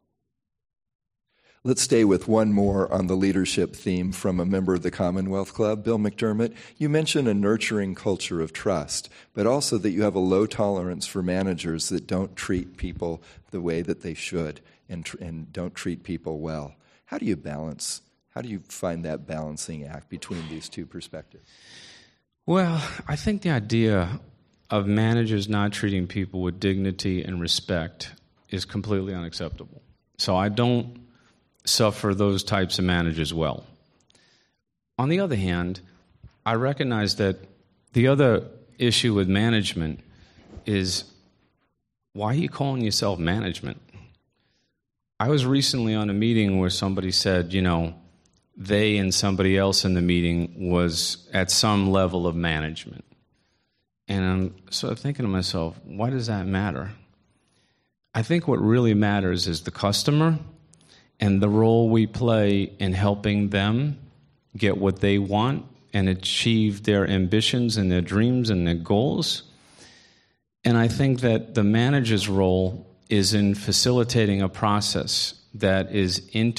Let's stay with one more on the leadership theme from a member of the Commonwealth Club. Bill McDermott, you mentioned a nurturing culture of trust, but also that you have a low tolerance for managers that don't treat people the way that they should and don't treat people well. How do you balance? How do you find that balancing act between these two perspectives? Well, I think the idea of managers not treating people with dignity and respect is completely unacceptable. So I don't suffer those types of managers well. On the other hand, I recognize that the other issue with management is, why are you calling yourself management? I was recently on a meeting where somebody said, they and somebody else in the meeting was at some level of management. And I'm sort of thinking to myself, why does that matter? I think what really matters is the customer and the role we play in helping them get what they want and achieve their ambitions and their dreams and their goals. And I think that the manager's role is in facilitating a process that is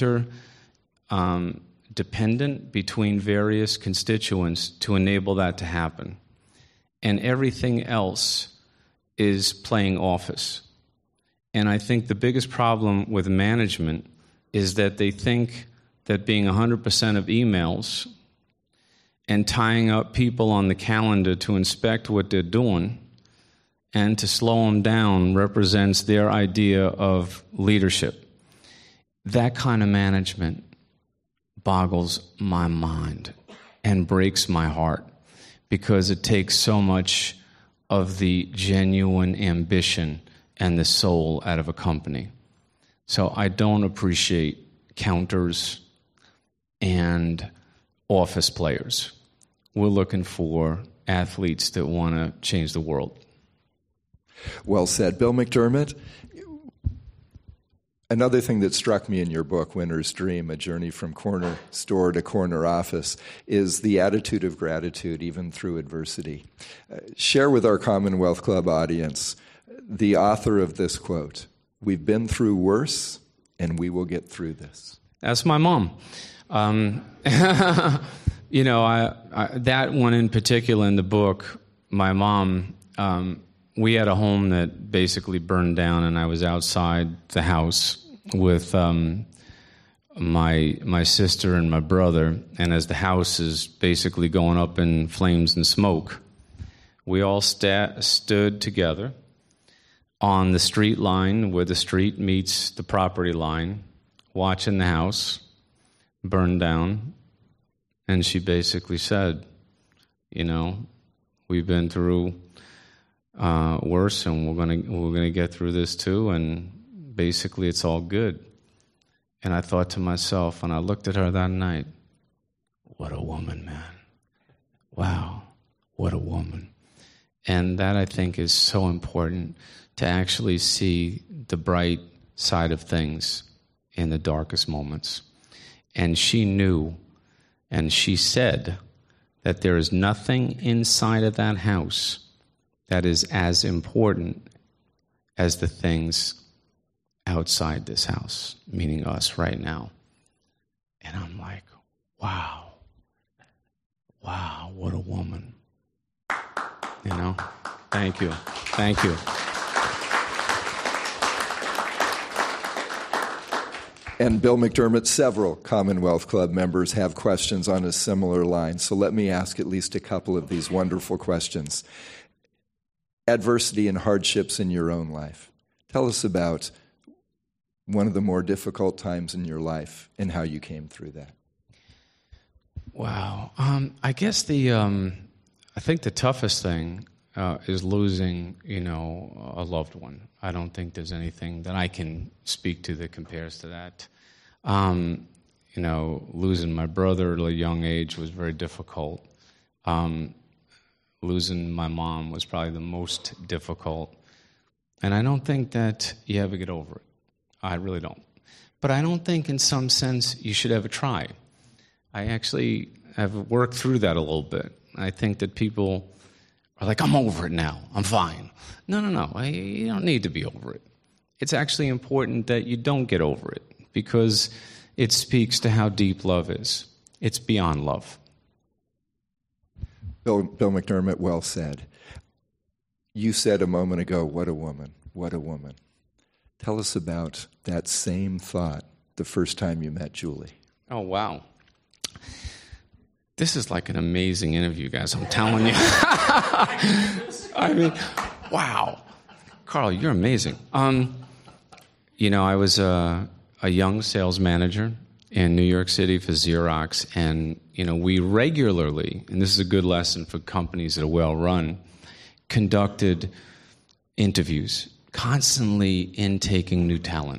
interdependent between various constituents to enable that to happen. And everything else is playing office. And I think the biggest problem with management is that they think that being 100% of emails and tying up people on the calendar to inspect what they're doing and to slow them down represents their idea of leadership. That kind of management boggles my mind and breaks my heart because it takes so much of the genuine ambition and the soul out of a company. So I don't appreciate counters and office players. We're looking for athletes that want to change the world. Well said. Bill McDermott, another thing that struck me in your book, Winner's Dream, A Journey from Corner Store to Corner Office, is the attitude of gratitude even through adversity. Share with our Commonwealth Club audience the author of this quote, "We've been through worse, and we will get through this." That's my mom. That one in particular in the book, my mom, we had a home that basically burned down, and I was outside the house with my sister and my brother, and as the house is basically going up in flames and smoke, we all stood together on the street line where the street meets the property line, watching the house burn down. And she basically said, we've been through worse, and we're gonna get through this too, and basically it's all good. And I thought to myself, and I looked at her that night, what a woman, man. Wow, what a woman. And that, I think, is so important, to actually see the bright side of things in the darkest moments. And she knew, and she said, that there is nothing inside of that house that is as important as the things outside this house, meaning us right now. And I'm like, wow, what a woman. Thank you. And Bill McDermott, several Commonwealth Club members have questions on a similar line. So let me ask at least a couple of these wonderful questions. Adversity and hardships in your own life. Tell us about one of the more difficult times in your life and how you came through that. Wow. I guess I think the toughest thing is losing, a loved one. I don't think there's anything that I can speak to that compares to that. Losing my brother at a young age was very difficult. Losing my mom was probably the most difficult. And I don't think that you ever get over it. I really don't. But I don't think in some sense you should ever try. I actually have worked through that a little bit. I think that people are like, I'm over it now. I'm fine. No. You don't need to be over it. It's actually important that you don't get over it because it speaks to how deep love is. It's beyond love. Bill McDermott, well said. You said a moment ago, what a woman, what a woman. Tell us about that same thought the first time you met Julie? Oh, wow. This is like an amazing interview, guys. I'm telling you. I mean, wow. Carl, you're amazing. I was a young sales manager in New York City for Xerox, and, we regularly, and this is a good lesson for companies that are well-run, conducted interviews, constantly intaking new talent.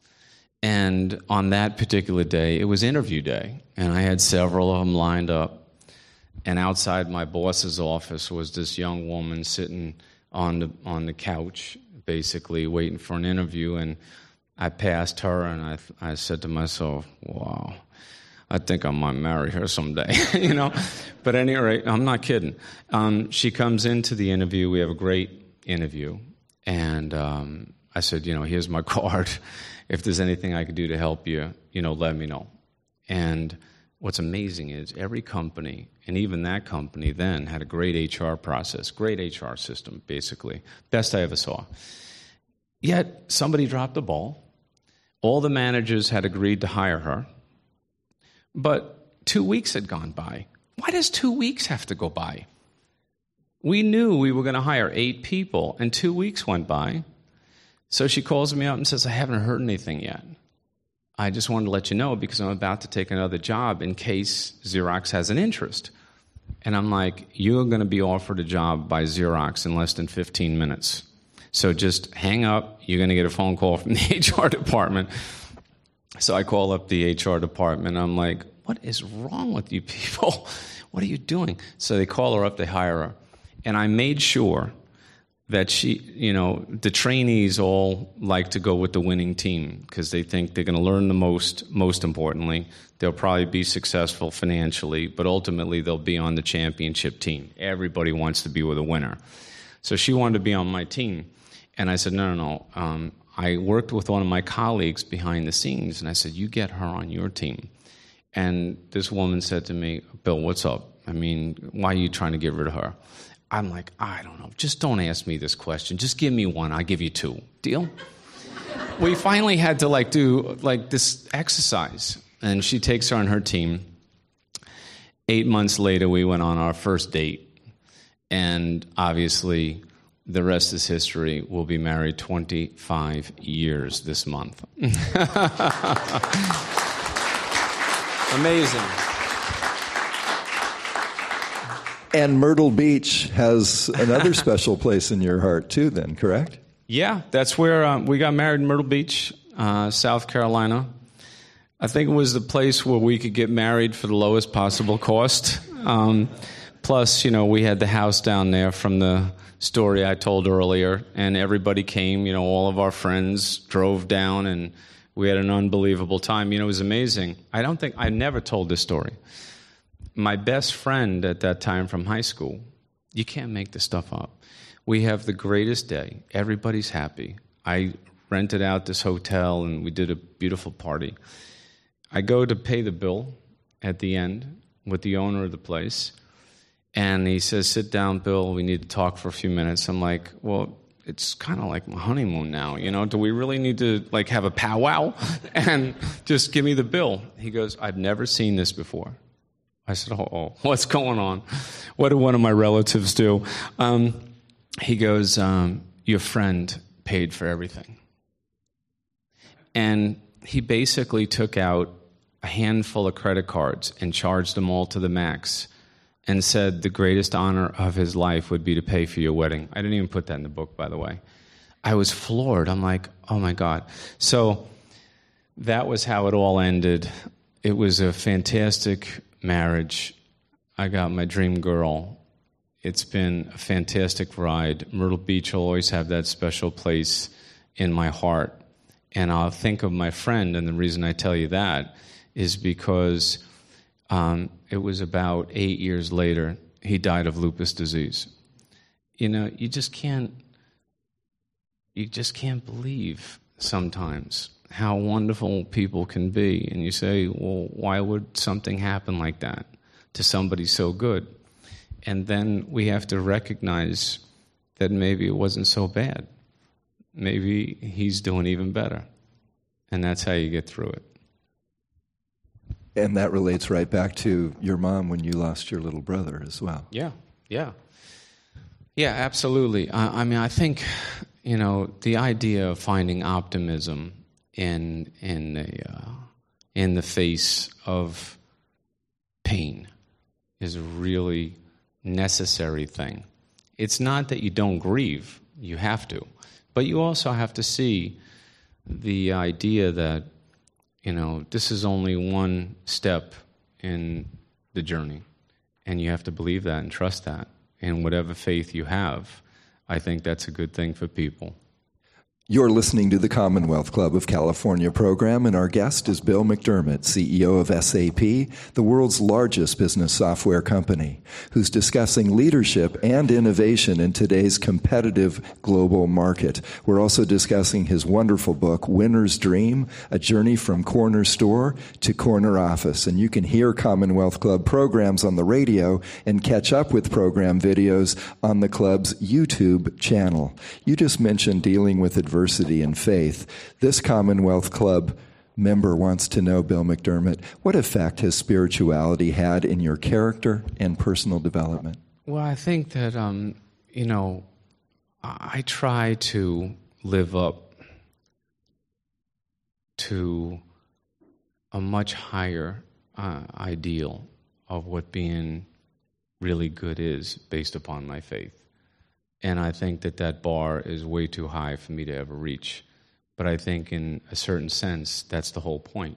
And on that particular day, it was interview day, and I had several of them lined up. And outside my boss's office was this young woman sitting on the couch, basically waiting for an interview. And I passed her, and I said to myself, "Wow, I think I might marry her someday." But at any rate, I'm not kidding. She comes into the interview. We have a great interview, and I said, "Here's my card. If there's anything I could do to help you, let me know." And what's amazing is every company, and even that company then, had a great HR process, great HR system, basically. Best I ever saw. Yet, somebody dropped the ball. All the managers had agreed to hire her. But 2 weeks had gone by. Why does 2 weeks have to go by? We knew we were going to hire 8 people, and 2 weeks went by. So she calls me up and says, "I haven't heard anything yet. I just wanted to let you know because I'm about to take another job in case Xerox has an interest." And I'm like, "You're going to be offered a job by Xerox in less than 15 minutes. So just hang up. You're going to get a phone call from the HR department." So I call up the HR department. I'm like, "What is wrong with you people? What are you doing?" So they call her up. They hire her. And I made sure that the trainees all like to go with the winning team because they think they're going to learn the most importantly. They'll probably be successful financially, but ultimately they'll be on the championship team. Everybody wants to be with a winner. So she wanted to be on my team. And I said, no. I worked with one of my colleagues behind the scenes, and I said, "You get her on your team." And this woman said to me, "Bill, what's up? I mean, why are you trying to get rid of her?" I'm like, "I don't know. Just don't ask me this question. Just give me one. I'll give you 2. Deal?" We finally had to do this exercise, and she takes her on her team. 8 months later, we went on our first date, and obviously the rest is history. We'll be married 25 years this month. Amazing. And Myrtle Beach has another special place in your heart, too, then, correct? Yeah, that's where we got married in Myrtle Beach, South Carolina. I think it was the place where we could get married for the lowest possible cost. Plus, we had the house down there from the story I told earlier, and everybody came. All of our friends drove down, and we had an unbelievable time. It was amazing. I never told this story. My best friend at that time from high school, you can't make this stuff up. We have the greatest day. Everybody's happy. I rented out this hotel, and we did a beautiful party. I go to pay the bill at the end with the owner of the place, and he says, "Sit down, Bill. We need to talk for a few minutes." I'm like, "Well, it's kind of like my honeymoon now. Do we really need to have a powwow and just give me the bill?" He goes, "I've never seen this before." I said, "Oh, what's going on? What did one of my relatives do?" He goes, "Your friend paid for everything." And he basically took out a handful of credit cards and charged them all to the max and said the greatest honor of his life would be to pay for your wedding. I didn't even put that in the book, by the way. I was floored. I'm like, oh, my God. So that was how it all ended. It was a fantastic marriage. I got my dream girl. It's been a fantastic ride. Myrtle Beach will always have that special place in my heart. And I'll think of my friend, and the reason I tell you that is because it was about 8 years later, he died of lupus disease. You just can't believe sometimes how wonderful people can be. And you say, well, why would something happen like that to somebody so good? And then we have to recognize that maybe it wasn't so bad. Maybe he's doing even better. And that's how you get through it. And that relates right back to your mom when you lost your little brother as well. Yeah, absolutely. I mean, I think, the idea of finding optimism in the face of pain is a really necessary thing. It's not that you don't grieve, you have to, but you also have to see the idea that, this is only one step in the journey, and you have to believe that and trust that. And whatever faith you have, I think that's a good thing for people. You're listening to the Commonwealth Club of California program, and our guest is Bill McDermott, CEO of SAP, the world's largest business software company, who's discussing leadership and innovation in today's competitive global market. We're also discussing his wonderful book, Winner's Dream, A Journey from Corner Store to Corner Office. And you can hear Commonwealth Club programs on the radio and catch up with program videos on the club's YouTube channel. You just mentioned dealing with adversity and faith. This Commonwealth Club member wants to know, Bill McDermott, what effect has spirituality had in your character and personal development? Well, I think that, I try to live up to a much higher ideal of what being really good is based upon my faith. And I think that bar is way too high for me to ever reach. But I think in a certain sense, that's the whole point.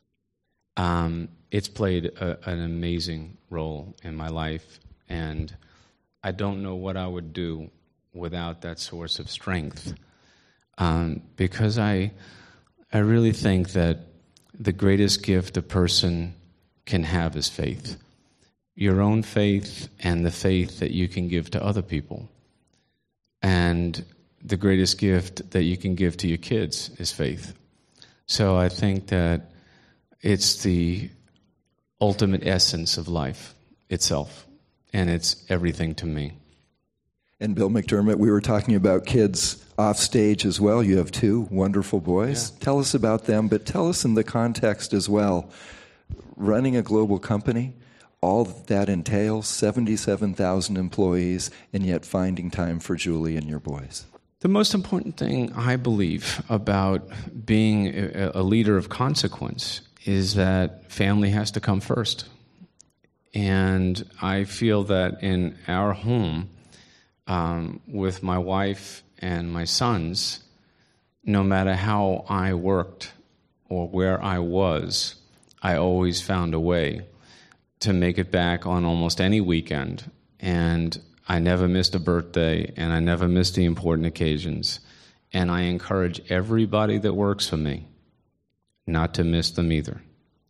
It's played an amazing role in my life, and I don't know what I would do without that source of strength. Because I really think that the greatest gift a person can have is faith. Your own faith and the faith that you can give to other people. And the greatest gift that you can give to your kids is faith. So I think that it's the ultimate essence of life itself, and it's everything to me. And Bill McDermott, we were talking about kids off stage as well. You have two wonderful boys. Yeah. Tell us about them, but tell us in the context as well. Running a global company, all that entails, 77,000 employees, and yet finding time for Julie and your boys. The most important thing, I believe, about being a leader of consequence is that family has to come first. And I feel that in our home, with my wife and my sons, no matter how I worked or where I was, I always found a way to make it back on almost any weekend. And I never missed a birthday, and I never missed the important occasions. And I encourage everybody that works for me not to miss them either.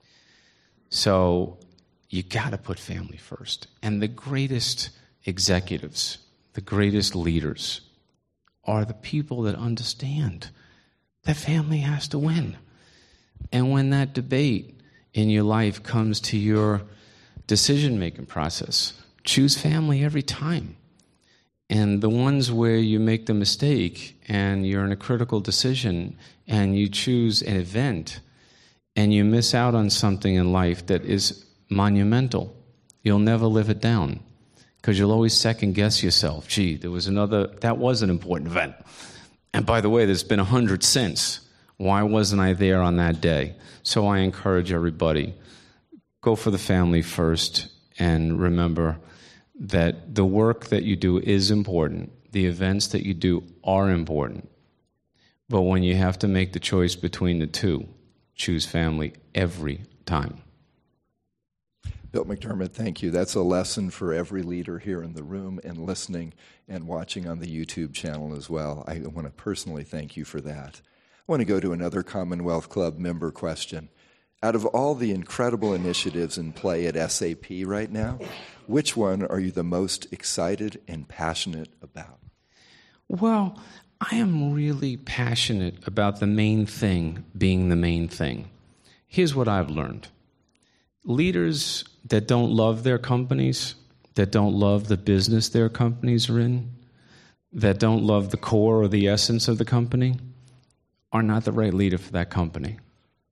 So you got to put family first. And the greatest executives, the greatest leaders are the people that understand that family has to win. And when that debate in your life comes to your decision-making process, choose family every time. And the ones where you make the mistake and you're in a critical decision and you choose an event and you miss out on something in life that is monumental, you'll never live it down because you'll always second-guess yourself. Gee, that was an important event. And by the way, there's been 100 since. Why wasn't I there on that day? So I encourage everybody, go for the family first, and remember that the work that you do is important. The events that you do are important. But when you have to make the choice between the two, choose family every time. Bill McDermott, thank you. That's a lesson for every leader here in the room and listening and watching on the YouTube channel as well. I want to personally thank you for that. I want to go to another Commonwealth Club member question. Out of all the incredible initiatives in play at SAP right now, which one are you the most excited and passionate about? Well, I am really passionate about the main thing being the main thing. Here's what I've learned. Leaders that don't love their companies, that don't love the business their companies are in, that don't love the core or the essence of the company, are not the right leader for that company.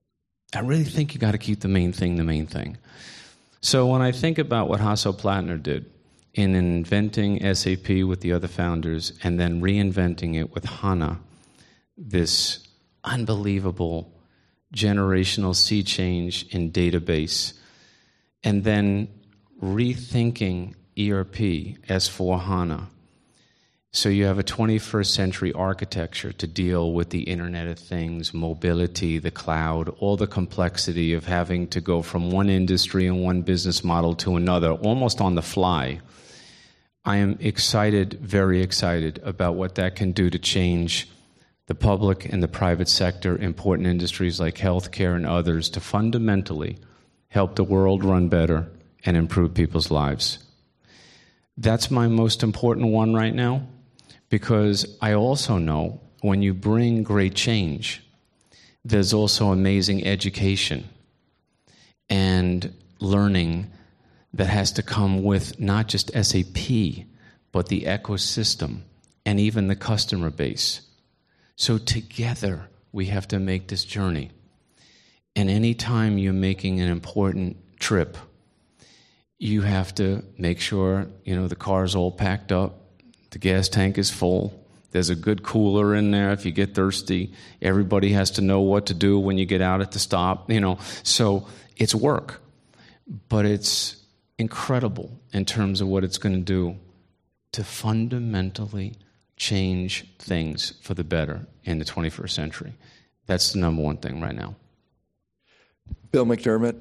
I really think you got to keep the main thing. So when I think about what Hasso Plattner did in inventing SAP with the other founders and then reinventing it with HANA, this unbelievable generational sea change in database, and then rethinking ERP, S/4HANA. So you have a 21st century architecture to deal with the Internet of Things, mobility, the cloud, all the complexity of having to go from one industry and one business model to another, almost on the fly. I am excited, very excited about what that can do to change the public and the private sector, important industries like healthcare and others, to fundamentally help the world run better and improve people's lives. That's my most important one right now, because I also know when you bring great change, there's also amazing education and learning that has to come with not just SAP, but the ecosystem and even the customer base. So together, we have to make this journey. And anytime you're making an important trip, you have to make sure, the car's all packed up, the gas tank is full, there's a good cooler in there if you get thirsty, everybody has to know what to do when you get out at the stop, So it's work, but it's incredible in terms of what it's going to do to fundamentally change things for the better in the 21st century. That's the number one thing right now. Bill McDermott,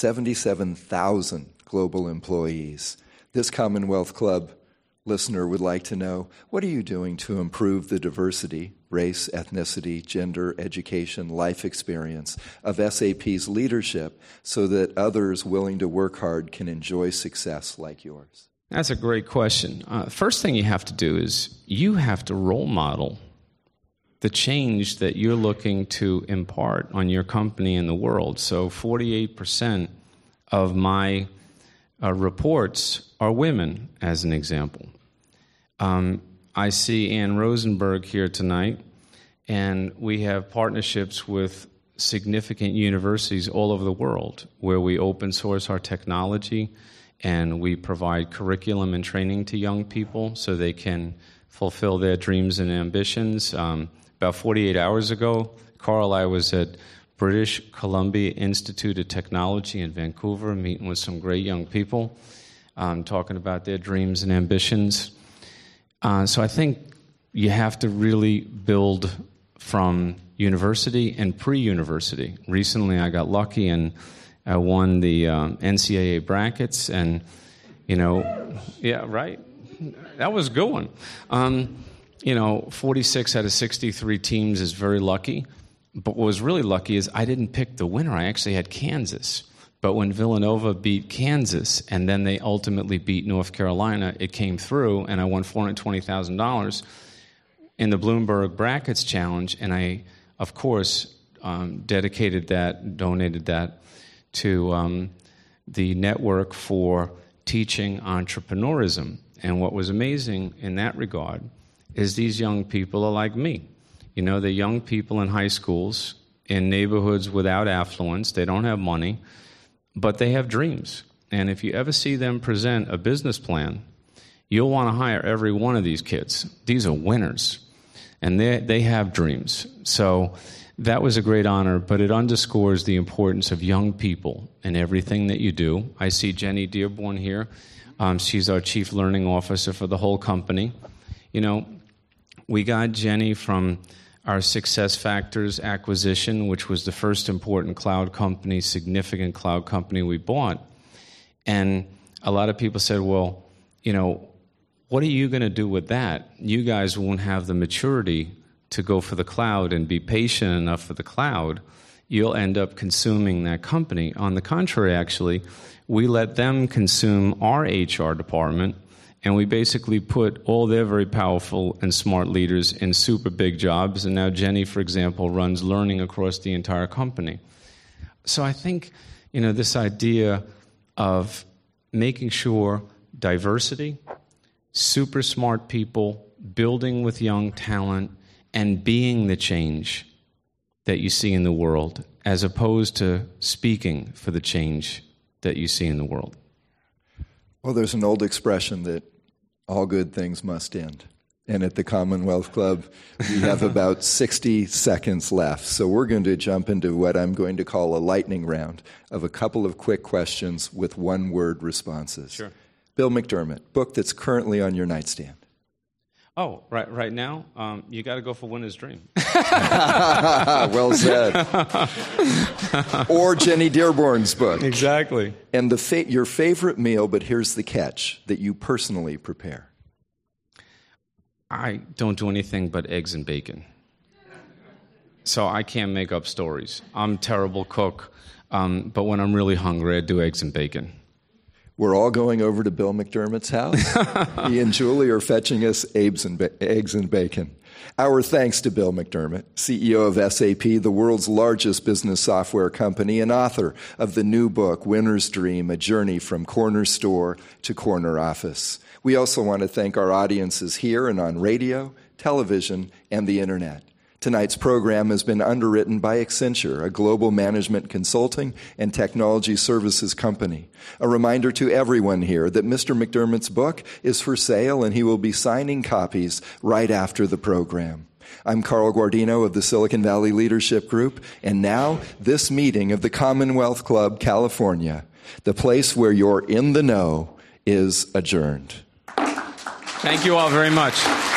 77,000 global employees. This Commonwealth Club listener would like to know, what are you doing to improve the diversity, race, ethnicity, gender, education, life experience of SAP's leadership so that others willing to work hard can enjoy success like yours? That's a great question. First thing you have to do is you have to role model the change that you're looking to impart on your company and the world. So 48% of my reports are women, as an example. I see Ann Rosenberg here tonight, and we have partnerships with significant universities all over the world where we open source our technology and we provide curriculum and training to young people so they can fulfill their dreams and ambitions. About 48 hours ago, Carl, I was at British Columbia Institute of Technology in Vancouver, meeting with some great young people, talking about their dreams and ambitions. So I think you have to really build from university and pre-university. Recently, I got lucky and I won the NCAA brackets, and, yeah, right? That was a good one. 46 out of 63 teams is very lucky. But what was really lucky is I didn't pick the winner. I actually had Kansas. But when Villanova beat Kansas and then they ultimately beat North Carolina, it came through, and I won $420,000 in the Bloomberg Brackets Challenge. And I, of course, donated that to the Network for Teaching Entrepreneurism. And what was amazing in that regard is these young people are like me. They're young people in high schools, in neighborhoods without affluence. They don't have money, but they have dreams. And if you ever see them present a business plan, you'll want to hire every one of these kids. These are winners, and they have dreams. So that was a great honor, but it underscores the importance of young people in everything that you do. I see Jenny Dearborn here. She's our Chief Learning Officer for the whole company. We got Jenny from our SuccessFactors acquisition, which was the first important cloud company, significant cloud company we bought. And a lot of people said, well, what are you going to do with that? You guys won't have the maturity to go for the cloud and be patient enough for the cloud. You'll end up consuming that company. On the contrary, actually, we let them consume our HR department, and we basically put all their very powerful and smart leaders in super big jobs. And now Jenny, for example, runs learning across the entire company. So I think, this idea of making sure diversity, super smart people, building with young talent, and being the change that you see in the world, as opposed to speaking for the change that you see in the world? Well, there's an old expression that all good things must end. And at the Commonwealth Club, we have about 60 seconds left. So we're going to jump into what I'm going to call a lightning round of a couple of quick questions with one-word responses. Sure. Bill McDermott, book that's currently on your nightstand. Oh, right now, you got to go for Winner's Dream. Well said. Or Jenny Dearborn's book. Exactly. And your favorite meal, but here's the catch, that you personally prepare. I don't do anything but eggs and bacon. So I can't make up stories. I'm a terrible cook, but when I'm really hungry, I do eggs and bacon. We're all going over to Bill McDermott's house. He and Julie are fetching us eggs and bacon. Our thanks to Bill McDermott, CEO of SAP, the world's largest business software company, and author of the new book, Winner's Dream, A Journey from Corner Store to Corner Office. We also want to thank our audiences here and on radio, television, and the Internet. Tonight's program has been underwritten by Accenture, a global management consulting and technology services company. A reminder to everyone here that Mr. McDermott's book is for sale, and he will be signing copies right after the program. I'm Carl Guardino of the Silicon Valley Leadership Group, and now this meeting of the Commonwealth Club, California, the place where you're in the know, is adjourned. Thank you all very much.